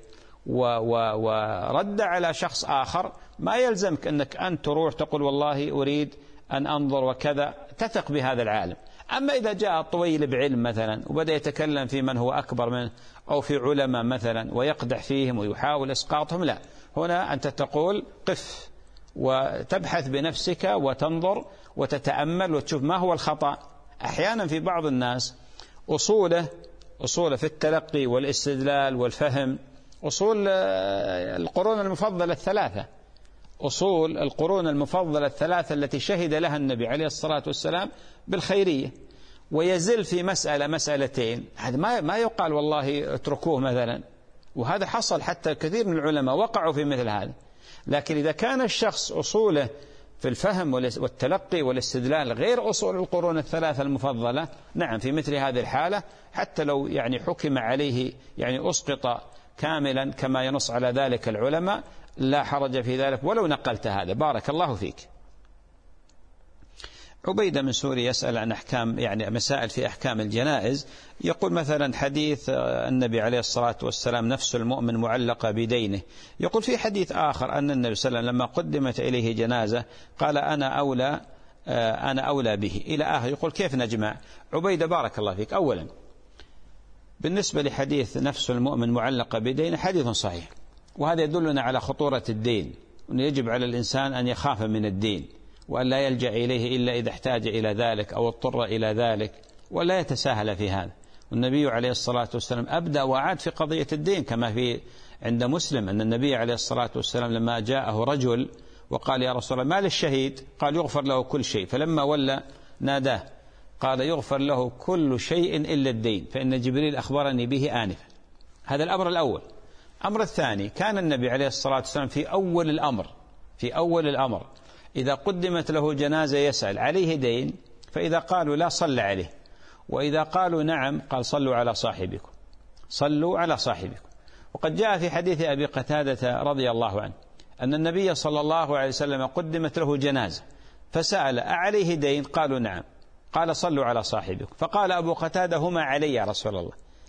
ورد على شخص آخر، ما يلزمك أنك أنت تروح تقول والله أريد أن أنظر وكذا، تثق بهذا العالم. أما إذا جاء طويل بعلم مثلا وبدأ يتكلم في من هو أكبر منه أو في علماء مثلا ويقدح فيهم ويحاول إسقاطهم، لا، هنا أنت تقول قف وتبحث بنفسك وتنظر وتتأمل وتشوف ما هو الخطأ. أحيانا في بعض الناس أصوله أصوله في التلقي والاستدلال والفهم أصول القرون المفضلة الثلاثة، أصول القرون المفضلة الثلاثة التي شهد لها النبي عليه الصلاة والسلام بالخيرية، ويزل في مسألة مسألتين، هذا ما ما يقال والله اتركوه مثلا. وهذا حصل، حتى كثير من العلماء وقعوا في مثل هذا. لكن إذا كان الشخص أصوله في الفهم والتلقي والاستدلال غير أصول القرون الثلاثة المفضلة، نعم في مثل هذه الحالة حتى لو يعني حكم عليه يعني أسقط كاملا كما ينص على ذلك العلماء، لا حرج في ذلك ولو نقلت هذا. بارك الله فيك. عبيدة من سوريا يسأل عن أحكام يعني مسائل في أحكام الجنائز، يقول مثلا حديث النبي عليه الصلاة والسلام نفس المؤمن معلقة بدينه، يقول في حديث آخر أن النبي صلى الله عليه وسلم لما قدمت إليه جنازة قال أنا أولى أنا أولى به إلى آخر. يقول كيف نجمع؟ عبيدة بارك الله فيك، أولا بالنسبة لحديث نفس المؤمن معلقة بدينه حديث صحيح، وهذا يدلنا على خطورة الدين، وأنه يجب على الإنسان أن يخاف من الدين وأن لا يلجأ إليه إلا إذا احتاج إلى ذلك أو اضطر إلى ذلك، ولا يتساهل في هذا. والنبي عليه الصلاة والسلام أبدأ وعاد في قضية الدين، كما في عند مسلم أن النبي عليه الصلاة والسلام لما جاءه رجل وقال يا رسول الله ما للشهيد؟ قال يغفر له كل شيء، فلما ولى ناداه قال يغفر له كل شيء إلا الدين فإن جبريل أخبرني به آنفا. هذا الأمر الأول. الأمر الثاني، كان النبي عليه الصلاة والسلام في أول الأمر في أول الأمر إذا قدمت له جنازة يسأل عليه دين، فإذا قالوا لا صلى عليه، وإذا قالوا نعم قال صلوا على صاحبكم صلوا على صاحبكم. وقد جاء في حديث أبي قتادة رضي الله عنه أن النبي صلى الله عليه وسلم قدمت له جنازة فسأل أعليه دين؟ قالوا نعم، قال صلوا على صاحبكم. فقال أبو قتادة هما علي يا رسول الله،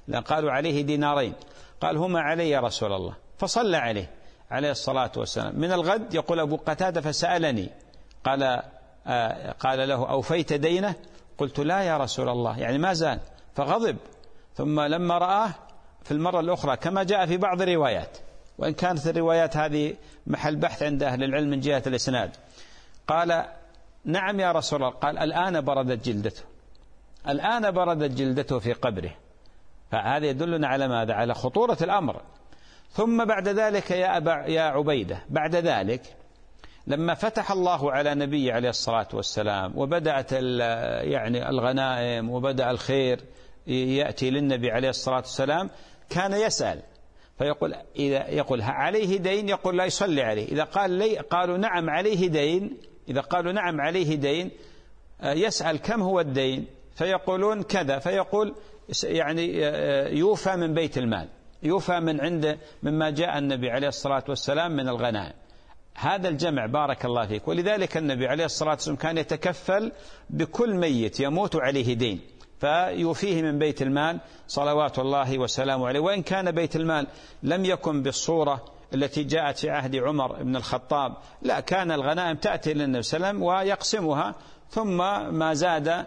لأن قالوا عليه دينارين، قال هما علي يا رسول الله، فصلى عليه عليه الصلاة والسلام. من الغد يقول أبو قتادة فسألني قال آه قال له أوفيت دينه؟ قلت لا يا رسول الله، يعني ما زال، فغضب. ثم لما رآه في المرة الأخرى كما جاء في بعض الروايات، وإن كانت الروايات هذه محل بحث عند أهل العلم من جهة الإسناد، قال نعم يا رسول الله، قال الآن بردت جلدته، الآن بردت جلدته في قبره. فهذا يدلنا على ماذا؟ على خطورة الأمر. ثم بعد ذلك يا أبا يا عبيدة، بعد ذلك لما فتح الله على نبي عليه الصلاة والسلام وبدأت يعني الغنائم وبدأ الخير يأتي للنبي عليه الصلاة والسلام، كان يسأل فيقول إذا يقول عليه دين، يقول لا يصلي عليه. إذا قال لي قالوا نعم عليه دين، إذا قالوا نعم عليه دين يسأل كم هو الدين، فيقولون كذا، فيقول يعني يوفى من بيت المال، يوفى من عند مما جاء النبي عليه الصلاة والسلام من الغنائم. هذا الجمع بارك الله فيك. ولذلك النبي عليه الصلاة والسلام كان يتكفل بكل ميت يموت عليه دين فيوفيه من بيت المال صلوات الله وسلامه عليه. وإن كان بيت المال لم يكن بالصورة التي جاءت في عهد عمر بن الخطاب، لا، كان الغنائم تأتي للنبي صلى الله عليه وسلم ويقسمها، ثم ما زاد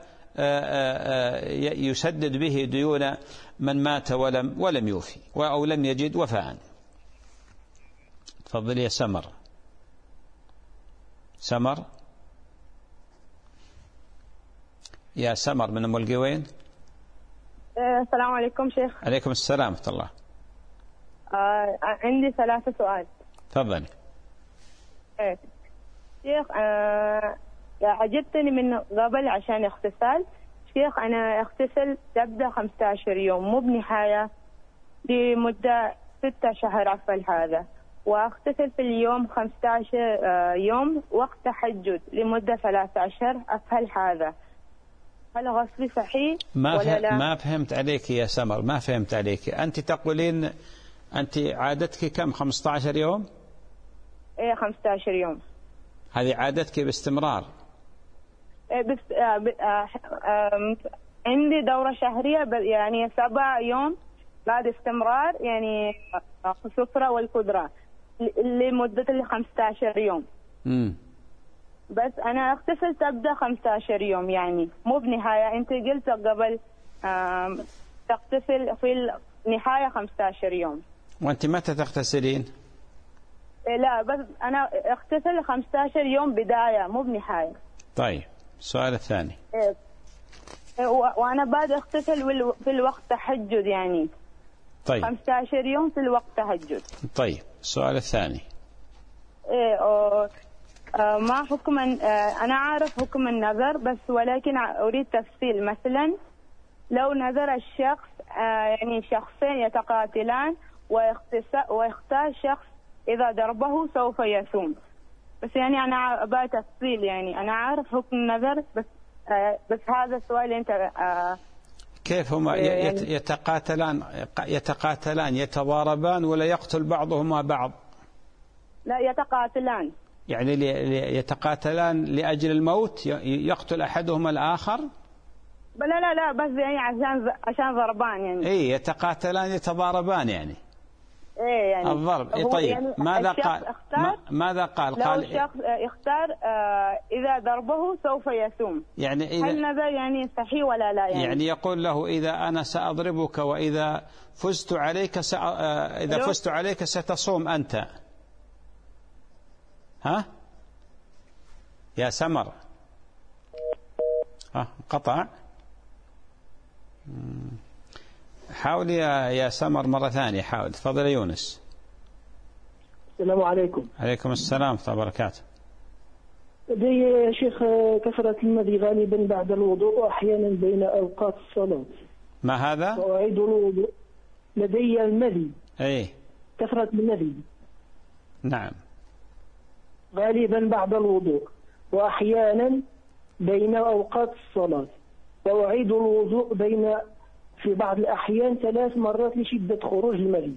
يسدد به ديون من مات ولم ولم يوفي أو لم يجد وفاء. تفضل يا سمر. سمر يا سمر من أم القوين. السلام عليكم شيخ. عليكم السلام ورحمة الله. آه عندي ثلاثة سؤال. تفضل. إيه. شيخ آه عجبتني من قبل عشان اغتسال. شيخ أنا اغتسل تبدأ خمسة عشر يوم مو بنهاية لمدة ستة شهر أفل هذا، واغتسل في اليوم خمسة عشر يوم وقت تحجد لمدة ثلاثة عشر أفل هذا، هل غسلي صحيح ما ولا لا؟ ما فهمت عليك يا سمر، ما فهمت عليك. أنت تقولين أنت عادتك كم؟ خمسة عشر يوم؟ إيه خمسة عشر يوم. هذه عادتك باستمرار؟ إيه بس آه آه آه عندي دورة شهرية يعني سبع يوم بعد استمرار، يعني السفرة والقدرة لمدة ال خمسة عشر يوم. امم بس أنا اغتسل تبدأ خمسة عشر يوم يعني مو بنهاية. أنت قلت قبل تغتسل في النهاية خمسة عشر يوم. وأنت متى تغتسلين؟ لا بس أنا اغتسل خمسة عشر يوم بداية مو بنهاية. طيب السؤال الثاني. إيه. وأنا بعد اغتسل في الوقت تحجد يعني. طيب. خمسة عشر يوم في الوقت تهجد. طيب السؤال الثاني. إيه أو آه ما حكم آه أنا عارف حكم النذر بس ولكن أريد تفصيل. مثلا لو نذر الشخص آه يعني شخصين يتقاتلان ويختار شخص إذا ضربه سوف يصوم، بس يعني أنا أبغى تفصيل. يعني أنا عارف حكم النذر بس آه بس هذا السؤال أنت آه كيف هما يتقاتلان يتقاتلان يتضاربان ولا يقتل بعضهما بعض؟ لا يتقاتلان. يعني يتقاتلان لأجل الموت، يقتل أحدهما الآخر؟ لا لا لا بس يعني عشان عشان ضربان يعني. إيه يتقاتلان يتضاربان يعني. إيه يعني الضرب. إيه طيب يعني ماذا قال؟ ماذا قال؟ لو قال الشخص يختار آه إذا ضربه سوف يصوم، يعني إذا هل هذا يعني صحيح ولا لا؟ يعني, يعني يقول له إذا أنا سأضربك وإذا فزت عليك سأ... إذا لو. فزت عليك ستصوم أنت. ها يا سمر؟ ها قطع. حاول يا يا سمر مرة ثانية، حاول. تفضل يونس. السلام عليكم. عليكم السلام ورحمة الله وبركاته. لدي يا شيخ كثرة المذي غالبا بعد الوضوء وأحيانا بين أوقات الصلاة. ما هذا؟ وأعيد الوضوء. لدي المذي. أي. كثرة المذي. نعم. غالبا بعد الوضوء وأحيانا بين أوقات الصلاة، وأعيد الوضوء بين في بعض الأحيان ثلاث مرات لشدة خروج المذي،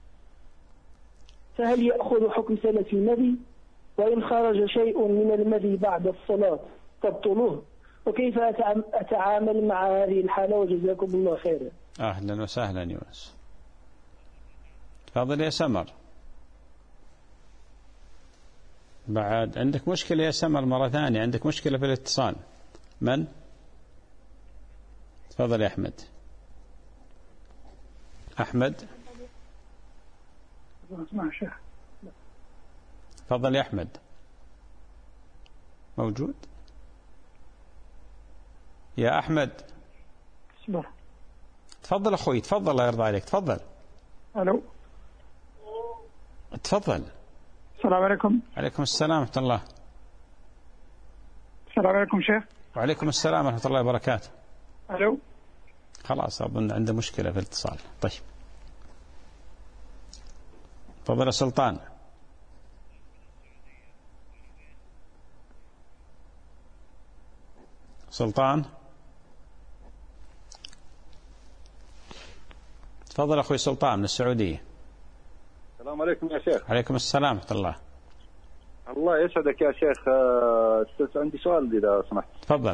فهل يأخذ حكم سلة المذي؟ وإن خرج شيء من المذي بعد الصلاة تبطله؟ وكيف أتعامل مع هذه الحالة؟ وجزاكم الله خيرا. أهلا وسهلا يونس. تفضل يا سمر. بعد عندك مشكلة يا سمر مرة ثانية، عندك مشكلة في الاتصال. من؟ تفضل يا أحمد. أحمد تفضل يا أحمد. موجود يا أحمد؟ تفضل أخوي، تفضل الله يرضى عليك، تفضل. ألو تفضل. السلام عليكم. عليكم السلام ورحمة الله. السلام عليكم شيخ. وعليكم السلام ورحمة الله وبركاته. ألو. خلاص أظن عنده مشكلة في الاتصال. طيب تفضل يا سلطان. سلطان تفضل أخوي سلطان من السعودية. السلام عليكم يا شيخ. عليكم السلام ورحمة الله. الله يسعدك يا شيخ. عندي سؤال إذا سمحت. تفضل.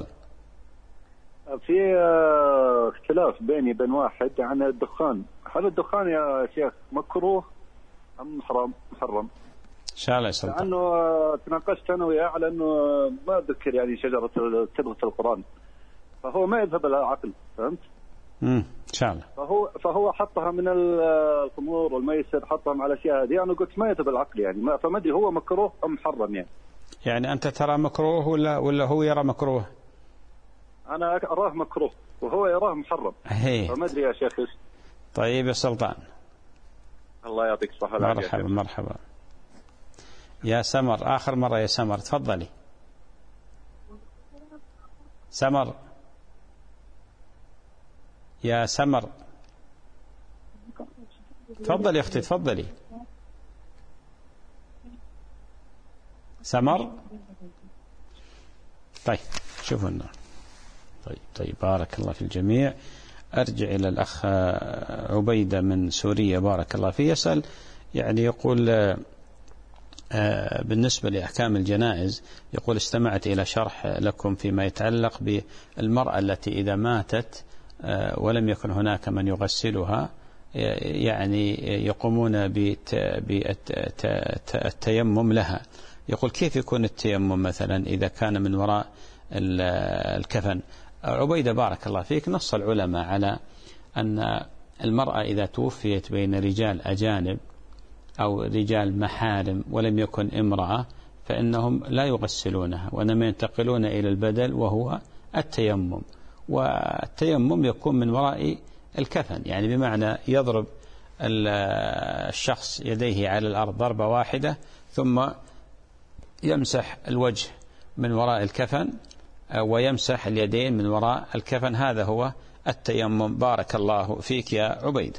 في اختلاف بيني وبين واحد عن الدخان، هل الدخان يا شيخ مكروه أم حرام محرم؟ إن شاء الله يا سلطان. لأنه تناقشت أنا وياه على أنه ما أذكر يعني شجرة تبغة القرآن، فهو ما يذهب إلى العقل، فهمت؟ امم إن شاء الله. فهو فهو حطها من الخمور والميسر، حطها مع الأشياء هذه، أنا قلت ما يذهب العقل يعني، فما أدري هو مكروه أم محرم يعني. يعني أنت ترى مكروه ولا ولا هو يرى مكروه؟ أنا أراه مكروه وهو يراه محرم. هي. فما أدري يا شيخ إيش. طيب يا سلطان. الله يعطيك الصحة والعافية. مرحبا مرحبا. يا سمر آخر مرة يا سمر، تفضلي. سمر يا سمر تفضلي يا أختي تفضلي. سمر. طيب شوفوا النار. طيب طيب بارك الله في الجميع. أرجع إلى الأخ عبيدة من سوريا بارك الله فيه، يسأل يعني يقول بالنسبة لأحكام الجنائز، يقول استمعت إلى شرح لكم فيما يتعلق بالمرأة التي إذا ماتت ولم يكن هناك من يغسلها يعني يقومون بالتيمم لها. يقول كيف يكون التيمم مثلا إذا كان من وراء الكفن؟ عبيدة بارك الله فيك، نص العلماء على أن المرأة إذا توفيت بين رجال أجانب أو رجال محارم ولم يكن امرأة فإنهم لا يغسلونها، وإنما ينتقلون إلى البدل وهو التيمم. والتيمم يكون من وراء الكفن، يعني بمعنى يضرب الشخص يديه على الأرض ضربة واحدة ثم يمسح الوجه من وراء الكفن ويمسح اليدين من وراء الكفن، هذا هو التيمم. بارك الله فيك يا عبيد.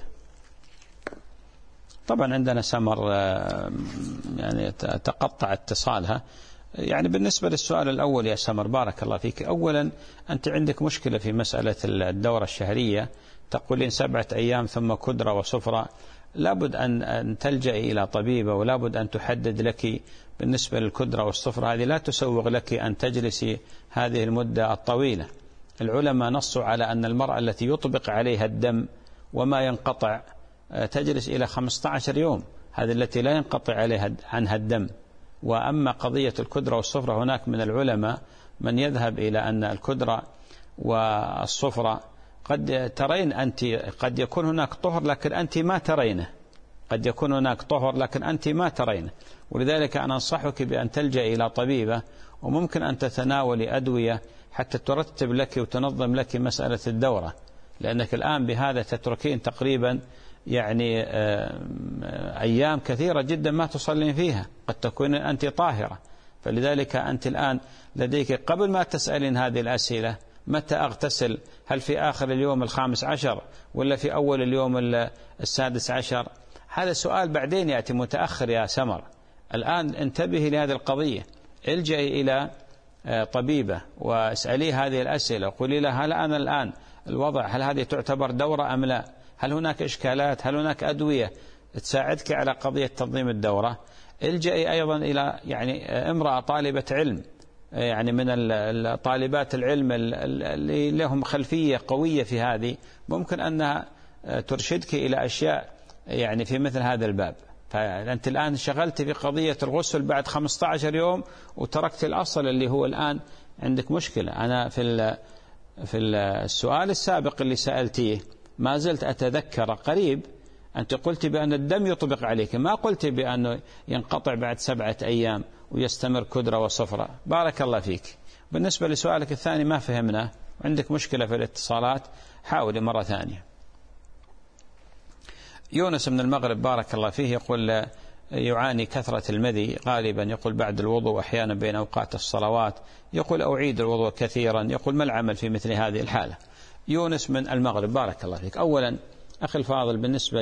طبعا عندنا سمر يعني تقطع اتصالها. يعني بالنسبة للسؤال الأول يا سمر بارك الله فيك، أولا أنت عندك مشكلة في مسألة الدورة الشهرية، تقولين سبعة أيام ثم كدرة وصفرة، لابد أن تلجأ إلى طبيبة، ولابد أن تحدد لك بالنسبة للكدرة والصفرة هذه لا تسوغ لك أن تجلسي هذه المدة الطويلة. العلماء نصوا على أن المرأة التي يطبق عليها الدم وما ينقطع تجلس إلى خمسة عشر يوم، هذه التي لا ينقطع عليها عنها الدم. وأما قضية الكدرة والصفرة هناك من العلماء من يذهب إلى أن الكدرة والصفرة قد ترين أنت، قد يكون هناك طهر لكن أنت ما ترينه، قد يكون هناك طهر لكن أنت ما ترينه. ولذلك أنا أنصحك بأن تلجأ إلى طبيبة، وممكن أن تتناولي أدوية حتى ترتب لك وتنظم لك مسألة الدورة، لأنك الآن بهذا تتركين تقريبا يعني أيام كثيرة جدا ما تصلين فيها، قد تكون أنت طاهرة. فلذلك أنت الآن لديك قبل ما تسألين هذه الأسئلة متى أغتسل، هل في آخر اليوم الخامس عشر ولا في أول اليوم السادس عشر، هذا سؤال بعدين يأتي متأخر يا سمر. الآن انتبهي لهذه القضية، الجئي إلى طبيبة واسألي هذه الأسئلة، قولي لها هل أنا الآن الوضع هل هذه تعتبر دورة أم لا، هل هناك إشكالات، هل هناك أدوية تساعدك على قضية تنظيم الدورة. الجئي أيضا إلى يعني امرأة طالبة علم، يعني من طالبات العلم اللي لهم خلفية قوية في هذه، ممكن أنها ترشدك إلى أشياء يعني في مثل هذا الباب. فأنت الآن شغلت في قضية الغسل بعد خمسة عشر يوم وتركت الأصل اللي هو الآن عندك مشكلة. أنا في في السؤال السابق اللي سألتيه ما زلت أتذكر قريب أنت قلت بأن الدم يطبق عليك، ما قلت بأنه ينقطع بعد سبعة أيام ويستمر كدرة وصفرة. بارك الله فيك. بالنسبة لسؤالك الثاني ما فهمنا، عندك مشكلة في الاتصالات، حاولي مرة ثانية. يونس من المغرب بارك الله فيه يقول يعاني كثرة المذي غالبا، يقول بعد الوضوء وأحيانا بين أوقات الصلوات، يقول أعيد الوضوء كثيرا، يقول ما العمل في مثل هذه الحالة؟ يونس من المغرب بارك الله فيك. أولا أخي الفاضل بالنسبة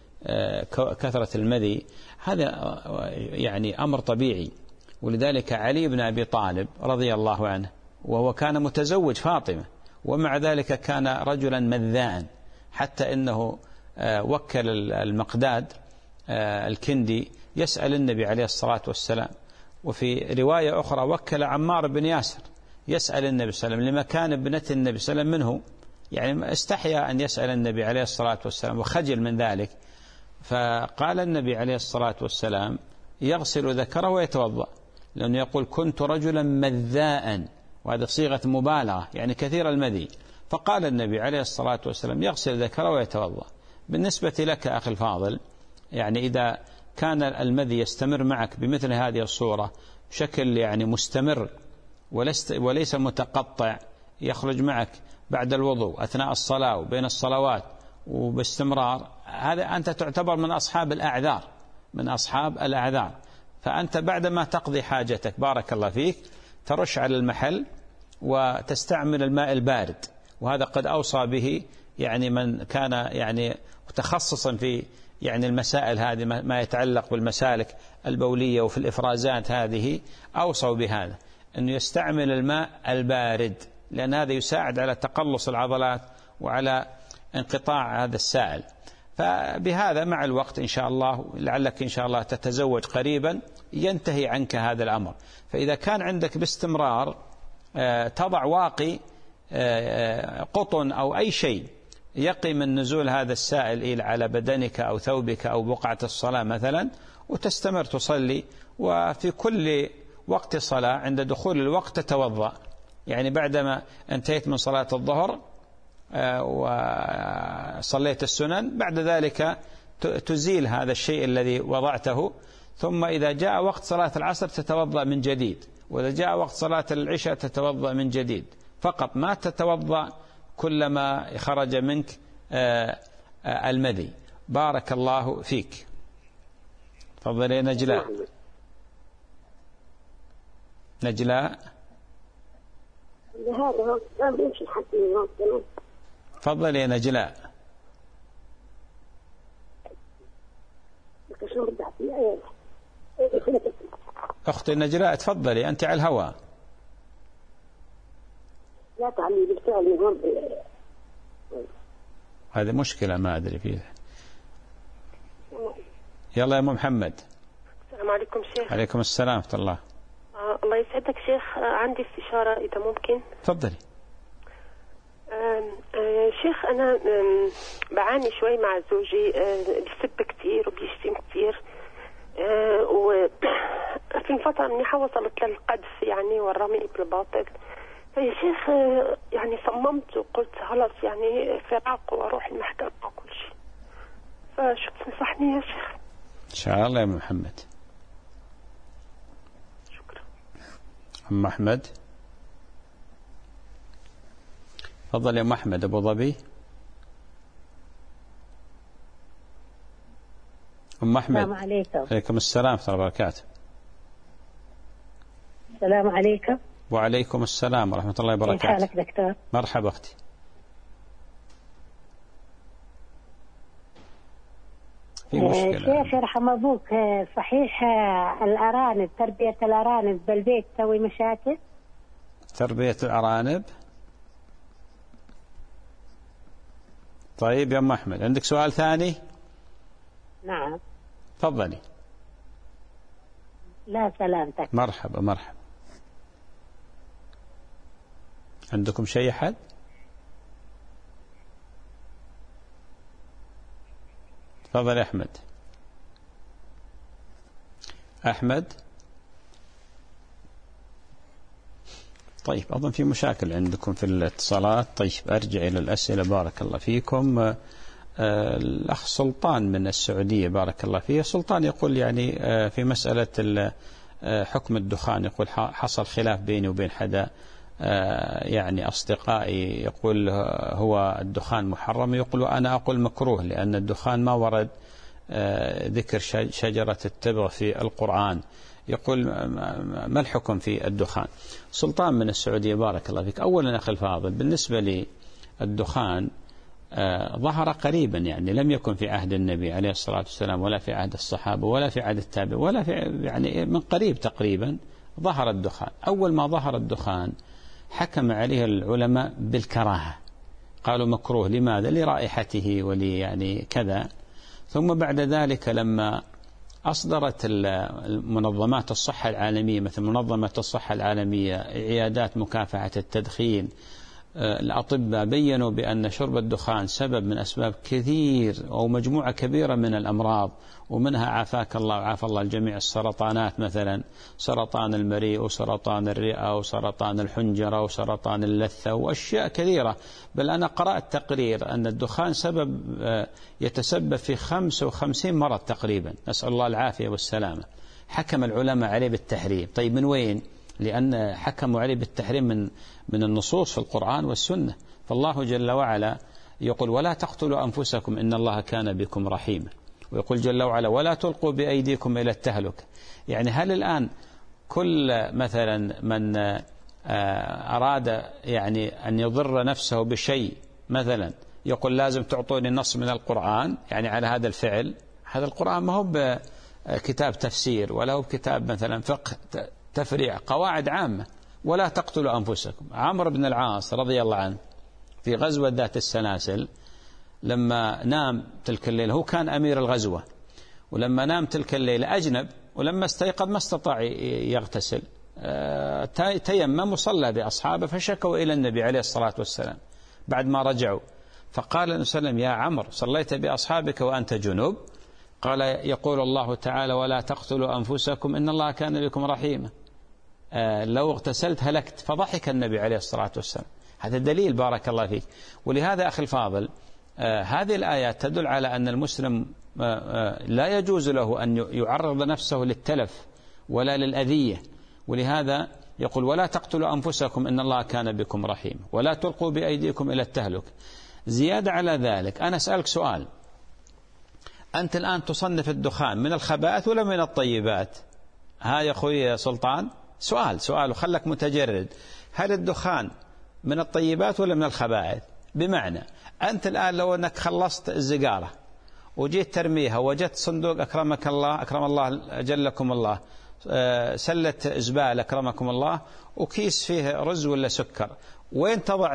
لكثرة المذي هذا يعني أمر طبيعي، ولذلك علي بن أبي طالب رضي الله عنه وهو كان متزوج فاطمة ومع ذلك كان رجلا مذاء، حتى إنه وكل المقداد الكندي يسأل النبي عليه الصلاة والسلام، وفي رواية أخرى وكل عمار بن ياسر يسأل النبي صلى الله عليه وسلم لمكان ابنة النبي صلى الله عليه وسلم منه، يعني استحيا أن يسأل النبي عليه الصلاة والسلام وخجل من ذلك. فقال النبي عليه الصلاة والسلام يغسل ذكره ويتوضأ، لأنه يقول كنت رجلا مذاء، وهذا صيغة مبالغة يعني كثير المذي. فقال النبي عليه الصلاة والسلام يغسل ذكره ويتوضأ. بالنسبة لك أخي الفاضل يعني إذا كان المذي يستمر معك بمثل هذه الصورة بشكل يعني مستمر وليس متقطع، يخرج معك بعد الوضوء أثناء الصلاة وبين الصلوات وباستمرار، هذا أنت تعتبر من أصحاب الأعذار، من أصحاب الأعذار. فأنت بعدما تقضي حاجتك بارك الله فيك ترش على المحل وتستعمل الماء البارد، وهذا قد أوصى به يعني من كان يعني متخصصا في يعني المسائل هذه ما يتعلق بالمسالك البولية وفي الإفرازات هذه، أوصوا بهذا أنه يستعمل الماء البارد، لأن هذا يساعد على تقلص العضلات وعلى انقطاع هذا السائل. فبهذا مع الوقت إن شاء الله لعلك إن شاء الله تتزوج قريبا ينتهي عنك هذا الأمر. فإذا كان عندك باستمرار تضع واقي قطن أو أي شيء يقي من نزول هذا السائل على بدنك أو ثوبك أو بقعة الصلاة مثلا، وتستمر تصلي، وفي كل وقت صلاة عند دخول الوقت تتوضأ، يعني بعدما انتهيت من صلاة الظهر وصليت السنن بعد ذلك تزيل هذا الشيء الذي وضعته، ثم إذا جاء وقت صلاة العصر تتوضأ من جديد، وإذا جاء وقت صلاة العشاء تتوضأ من جديد فقط، ما تتوضأ كلما خرج منك المذي. بارك الله فيك. تفضلي نجلاء. نجلاء تفضلي يا نجلاء. أختي نجلاء تفضلي أنت على الهواء. لا تعلي بالفعل. هذه مشكلة ما أدري فيها. يلا يا أم محمد. السلام عليكم شيخ. عليكم السلام ورحمة الله. آه الله يسعدك شيخ، آه عندي استشارة إذا ممكن. تفضلي. آه آه شيخ أنا آه بعاني شوي مع زوجي، آه بيسب كثير وبيشتم كثير، آه وفي الفترة من حاول وصلت للقذف يعني والرمي بالباطل. فيا شيخ آه يعني صممت وقلت خلاص يعني فراق وأروح المحكمة وكل شيء، فشو تنصحني يا شيخ؟ إن شاء الله يا محمد. شكرا. أم أحمد تفضل يا أم أحمد أبو ظبي. أم أحمد. السلام عليكم. عليكم السلام ورحمة الله وبركاته. السلام عليكم. وعليكم السلام ورحمة الله وبركاته. كيف حالك دكتور؟ مرحبا أختي. في مشكلة. شيخ يرحم أبوك، صحيح الأرانب تربية الأرانب بالبيت تسوي مشاكل؟ تربية الأرانب. طيب يا أم أحمد عندك سؤال ثاني؟ نعم. تفضلي. لا سلامتك. مرحبا مرحبا. عندكم شيء حد؟ تفضل يا أحمد. أحمد طيب، أظن في مشاكل عندكم في الاتصالات. طيب أرجع إلى الأسئلة. بارك الله فيكم. الأخ سلطان من السعودية بارك الله فيه. سلطان يقول يعني في مسألة حكم الدخان، يقول حصل خلاف بيني وبين حدا يعني أصدقائي، يقول هو الدخان محرم، يقول أنا أقول مكروه لأن الدخان ما ورد ذكر شجرة التبغ في القرآن. يقول ما الحكم في الدخان؟ سلطان من السعودية بارك الله فيك. أولا أخي الفاضل، بالنسبة للدخان آه ظهر قريبا، يعني لم يكن في عهد النبي عليه الصلاة والسلام ولا في عهد الصحابة ولا في عهد التابع ولا في يعني من قريب تقريبا ظهر الدخان. أول ما ظهر الدخان حكم عليه العلماء بالكراهة، قالوا مكروه. لماذا؟ لرائحته ولي يعني كذا. ثم بعد ذلك لما أصدرت المنظمات الصحة العالمية مثل منظمة الصحة العالمية عيادات مكافحة التدخين، الأطباء بيّنوا بأن شرب الدخان سبب من أسباب كثير أو مجموعة كبيرة من الأمراض، ومنها عافاك الله وعافى الله الجميع السرطانات، مثلا سرطان المريء وسرطان الرئة وسرطان الحنجرة وسرطان اللثة وأشياء كثيرة. بل أنا قرأت تقرير أن الدخان سبب يتسبب في خمسة وخمسين مرض تقريبا، نسأل الله العافية والسلامة. حكم العلماء عليه بالتحريم. طيب من وين؟ لأن حكموا عليه بالتحريم من من النصوص في القرآن والسنة. فالله جل وعلا يقول ولا تقتلوا أنفسكم إن الله كان بكم رحيما، ويقول جل وعلا ولا تلقوا بأيديكم إلى التهلكة. يعني هل الآن كل مثلا من أراد يعني أن يضر نفسه بشيء مثلا يقول لازم تعطوني نص من القرآن يعني على هذا الفعل؟ هذا القرآن ما هو بكتاب تفسير ولا هو بكتاب مثلا فقه تفريع، قواعد عامة. ولا تقتلوا أنفسكم. عمرو بن العاص رضي الله عنه في غزوة ذات السلاسل لما نام تلك الليلة، هو كان أمير الغزوة، ولما نام تلك الليلة أجنب، ولما استيقظ ما استطاع يغتسل، تيمم وصلى بأصحابه، فشكوا إلى النبي عليه الصلاة والسلام بعد ما رجعوا. فقال النبي صلى الله عليه وسلم يا عمرو صليت بأصحابك وأنت جنوب؟ قال يقول الله تعالى ولا تقتلوا أنفسكم إن الله كان بكم رحيما، لو اغتسلت هلكت. فضحك النبي عليه الصلاة والسلام. هذا دليل بارك الله فيك. ولهذا أخي الفاضل هذه الآيات تدل على أن المسلم لا يجوز له أن يعرض نفسه للتلف ولا للأذية. ولهذا يقول ولا تقتلوا أنفسكم إن الله كان بكم رحيما ولا تلقوا بأيديكم إلى التهلك. زيادة على ذلك أنا أسألك سؤال، أنت الآن تصنف الدخان من الخبائث ولا من الطيبات؟ ها يا أخوي سلطان، سؤال سؤال وخلك متجرد، هل الدخان من الطيبات ولا من الخبائث؟ بمعنى أنت الآن لو أنك خلصت الزجارة وجيت ترميها وجدت صندوق أكرمك الله أكرم الله جلكم الله سلة زبالة أكرمكم الله وكيس فيه رز ولا سكر، وين تضع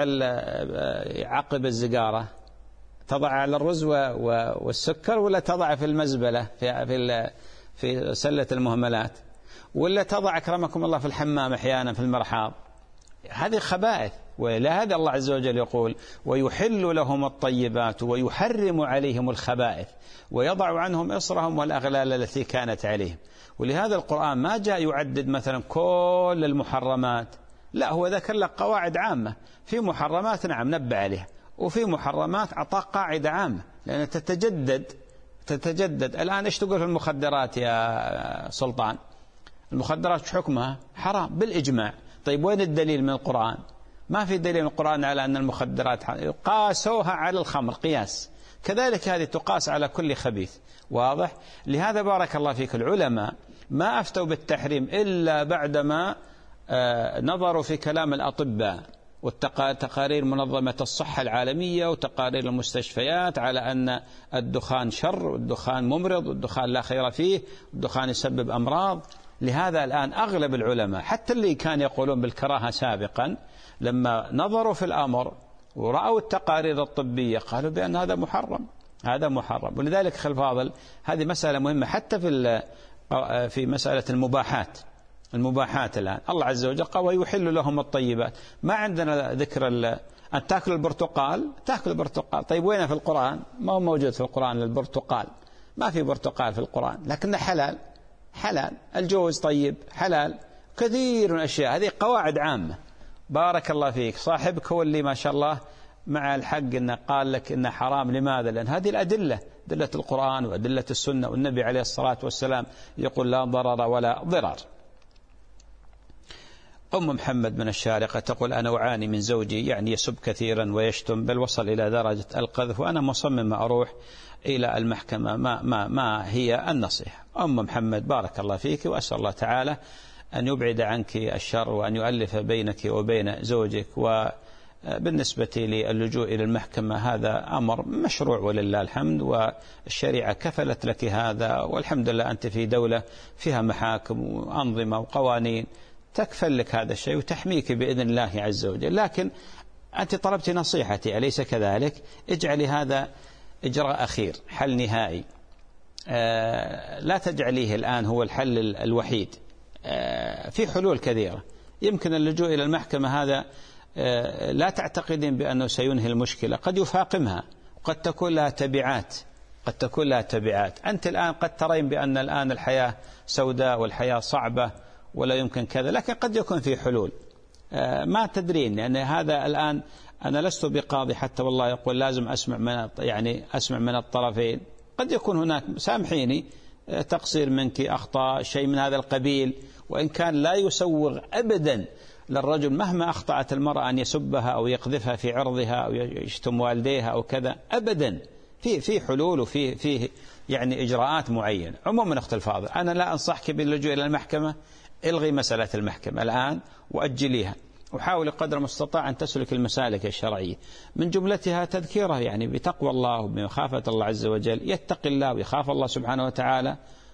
عقب الزجارة؟ تضع على الرز والسكر ولا تضع في المزبلة في في في سلة المهملات، ولا تضع أكرمكم الله في الحمام أحيانا في المرحاض؟ هذه خبائث. ولهذا الله عز وجل يقول ويحل لهم الطيبات ويحرم عليهم الخبائث ويضع عنهم إصرهم والأغلال التي كانت عليهم. ولهذا القرآن ما جاء يعدد مثلا كل المحرمات، لا، هو ذكر لك قواعد عامة. في محرمات نعم نبه عليها، وفي محرمات أعطاك قاعدة عامة لأنها تتجدد تتجدد. الآن إيش تقول في المخدرات يا سلطان؟ المخدرات حكمها حرام بالإجماع. طيب وين الدليل من القرآن؟ ما في دليل من القرآن على أن المخدرات حرام. قاسوها على الخمر قياس، كذلك هذه تقاس على كل خبيث. واضح؟ لهذا بارك الله فيك العلماء ما أفتوا بالتحريم إلا بعدما نظروا في كلام الأطباء والتقارير منظمة الصحة العالمية وتقارير المستشفيات على أن الدخان شر والدخان ممرض والدخان لا خير فيه والدخان يسبب أمراض. لهذا الآن أغلب العلماء حتى اللي كانوا يقولون بالكراهة سابقا لما نظروا في الأمر ورأوا التقارير الطبية قالوا بأن هذا محرم، هذا محرم. ولذلك خل فاضل هذه مسألة مهمة حتى في في مسألة المباحات. المباحات الآن الله عز وجل قال ويحل لهم الطيبات. ما عندنا ذكر أن تأكل البرتقال، تأكل البرتقال. طيب وين في القرآن؟ ما هو موجود في القرآن البرتقال. ما في برتقال في القرآن، لكنه حلال. حلال الجوز طيب حلال، كثير من الأشياء هذه قواعد عامة. بارك الله فيك. صاحبك هو اللي ما شاء الله مع الحق إنه قال لك إنه حرام. لماذا؟ لأن هذه الأدلة، أدلة القرآن وأدلة السنة، والنبي عليه الصلاة والسلام يقول لا ضرر ولا ضرر. أم محمد من الشارقة تقول أنا أعاني من زوجي يعني يسب كثيرا ويشتم، بل وصل إلى درجة القذف، وأنا مصمم أروح إلى المحكمة، ما, ما, ما هي النصيحة؟ أم محمد بارك الله فيك، وأسأل الله تعالى أن يبعد عنك الشر وأن يؤلف بينك وبين زوجك. وبالنسبة للجوء إلى المحكمة هذا أمر مشروع ولله الحمد، والشريعة كفلت لك هذا، والحمد لله أنت في دولة فيها محاكم وأنظمة وقوانين تكفل لك هذا الشيء وتحميك بإذن الله عز وجل. لكن أنت طلبت نصيحتي أليس كذلك؟ اجعلي هذا إجراء أخير، حل نهائي. آه لا تجعليه الآن هو الحل الوحيد. آه في حلول كثيرة. يمكن اللجوء إلى المحكمة هذا آه لا تعتقدين بأنه سينهي المشكلة، قد يفاقمها، وقد تكون لها تبعات، قد تكون لها تبعات. أنت الآن قد ترين بأن الآن الحياة سوداء والحياة صعبة ولا يمكن كذا، لكن قد يكون في حلول آه ما تدرين، لأن يعني هذا الآن أنا لست بقاضي حتى والله يقول لازم أسمع من يعني أسمع من الطرفين. قد يكون هناك سامحيني تقصير منك، أخطاء شيء من هذا القبيل، وإن كان لا يسوغ أبدا للرجل مهما أخطأت المرأة أن يسبها أو يقذفها في عرضها أو يشتم والديها أو كذا أبدا. في في حلول وفي فيه يعني إجراءات معينة. عموما أخت الفاضل أنا لا أنصحك باللجوء إلى المحكمة، الغي مسألة المحكمة الآن وأجليها، وحاول قدر المستطاع أن تسلك المسالك الشرعية، من جملتها تذكيره يعني بتقوى الله وبمخافة الله عز وجل، يتقي الله ويخاف الله سبحانه وتعالى،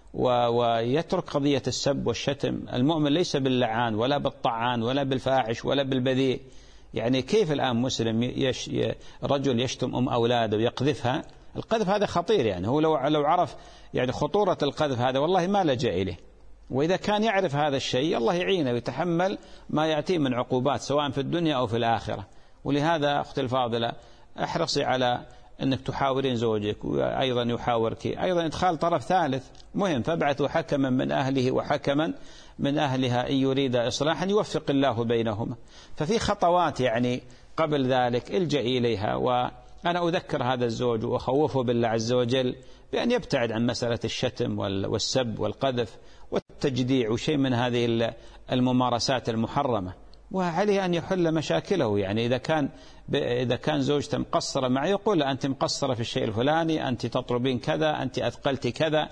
ويترك قضية السب والشتم. المؤمن ليس باللعان ولا بالطعان ولا بالفاحش ولا بالبذيء. يعني كيف الآن مسلم يش رجل يشتم أم أولاده ويقذفها؟ القذف هذا خطير، يعني هو لو لو عرف يعني خطورة القذف هذا والله ما لجأ إليه. وإذا كان يعرف هذا الشيء الله يعينه ويتحمل ما يأتيه من عقوبات سواء في الدنيا أو في الآخرة. ولهذا أختي الفاضلة احرصي على أنك تحاورين زوجك وأيضا يحاورك، أيضا إدخال طرف ثالث مهم، فابعثوا حكما من أهله وحكما من أهلها إن يريد إصلاحا يوفق الله بينهما. ففي خطوات يعني قبل ذلك الجأ إليها. وأنا أذكر هذا الزوج وأخوفه بالله عز وجل بأن يبتعد عن مسألة الشتم والسب والقذف والتجديع وشيء من هذه الممارسات المحرمة، وعليه أن يحل مشاكله. يعني إذا كان إذا كان زوجته مقصرة معه يقول أنت مقصرة في الشيء الفلاني، أنت تطلبين كذا، أنت أثقلت كذا.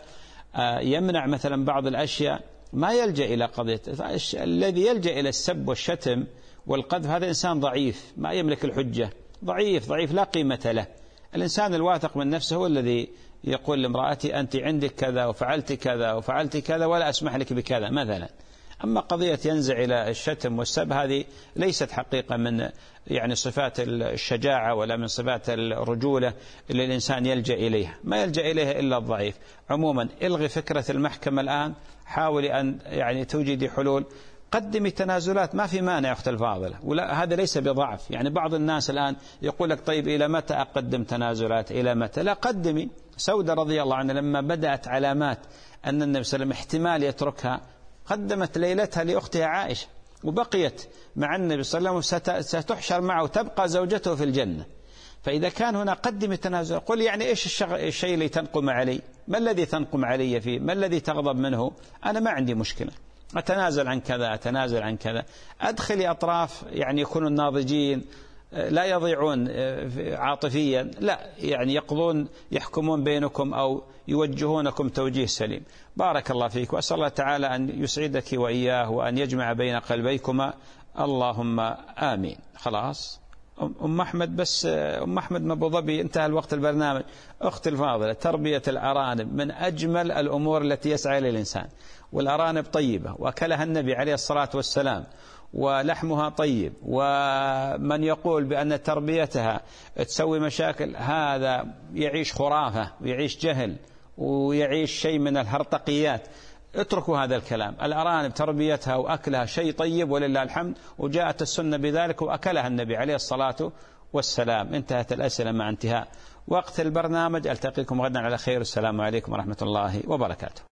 يمنع مثلا بعض الأشياء، ما يلجأ إلى قضية. الذي يلجأ إلى السب والشتم والقذف هذا إنسان ضعيف ما يملك الحجة، ضعيف ضعيف لا قيمة له. الإنسان الواثق من نفسه هو الذي يقول لامرأتي أنت عندك كذا وفعلت كذا وفعلت كذا ولا أسمح لك بكذا مثلا. أما قضية ينزع إلى الشتم والسب هذه ليست حقيقة من يعني صفات الشجاعة ولا من صفات الرجولة اللي الإنسان يلجأ إليها، ما يلجأ إليها إلا الضعيف. عموما الغي فكرة المحكمة الآن، حاولي أن يعني توجدي حلول، قدمي تنازلات، ما في مانع أخت الفاضلة، ولا هذا ليس بضعف. يعني بعض الناس الآن يقول لك طيب إلى متى أقدم تنازلات، إلى متى؟ لا قدمي. سودة رضي الله عنها لما بدأت علامات أن النبي صلى الله عليه وسلم احتمال يتركها قدمت ليلتها لأختها عائشة وبقيت مع النبي صلى الله عليه وسلم، ستحشر معه وتبقى زوجته في الجنة. فإذا كان هنا قدم التنازل، قل يعني إيش الشيء اللي تنقم علي؟ ما الذي تنقم علي فيه؟ ما الذي تغضب منه؟ أنا ما عندي مشكلة، أتنازل عن كذا أتنازل عن كذا. أدخلي أطراف يعني يكونوا الناضجين لا يضيعون عاطفيا، لا يعني يقضون يحكمون بينكم أو يوجهونكم توجيه سليم. بارك الله فيك، وأسأل الله تعالى أن يسعدك وإياه وأن يجمع بين قلبيكما، اللهم آمين. خلاص أم أحمد، بس أم أحمد من أبو ظبي انتهى الوقت البرنامج. أختي الفاضلة، تربية الأرانب من أجمل الأمور التي يسعى إلى الإنسان، والأرانب طيبة وأكلها النبي عليه الصلاة والسلام، ولحمها طيب. ومن يقول بأن تربيتها تسوي مشاكل هذا يعيش خرافة ويعيش جهل ويعيش شيء من الهرطقيات. اتركوا هذا الكلام. الأرانب تربيتها وأكلها شيء طيب ولله الحمد، وجاءت السنة بذلك وأكلها النبي عليه الصلاة والسلام. انتهت الأسئلة مع انتهاء وقت البرنامج. ألتقيكم غدا على خير. السلام عليكم ورحمة الله وبركاته.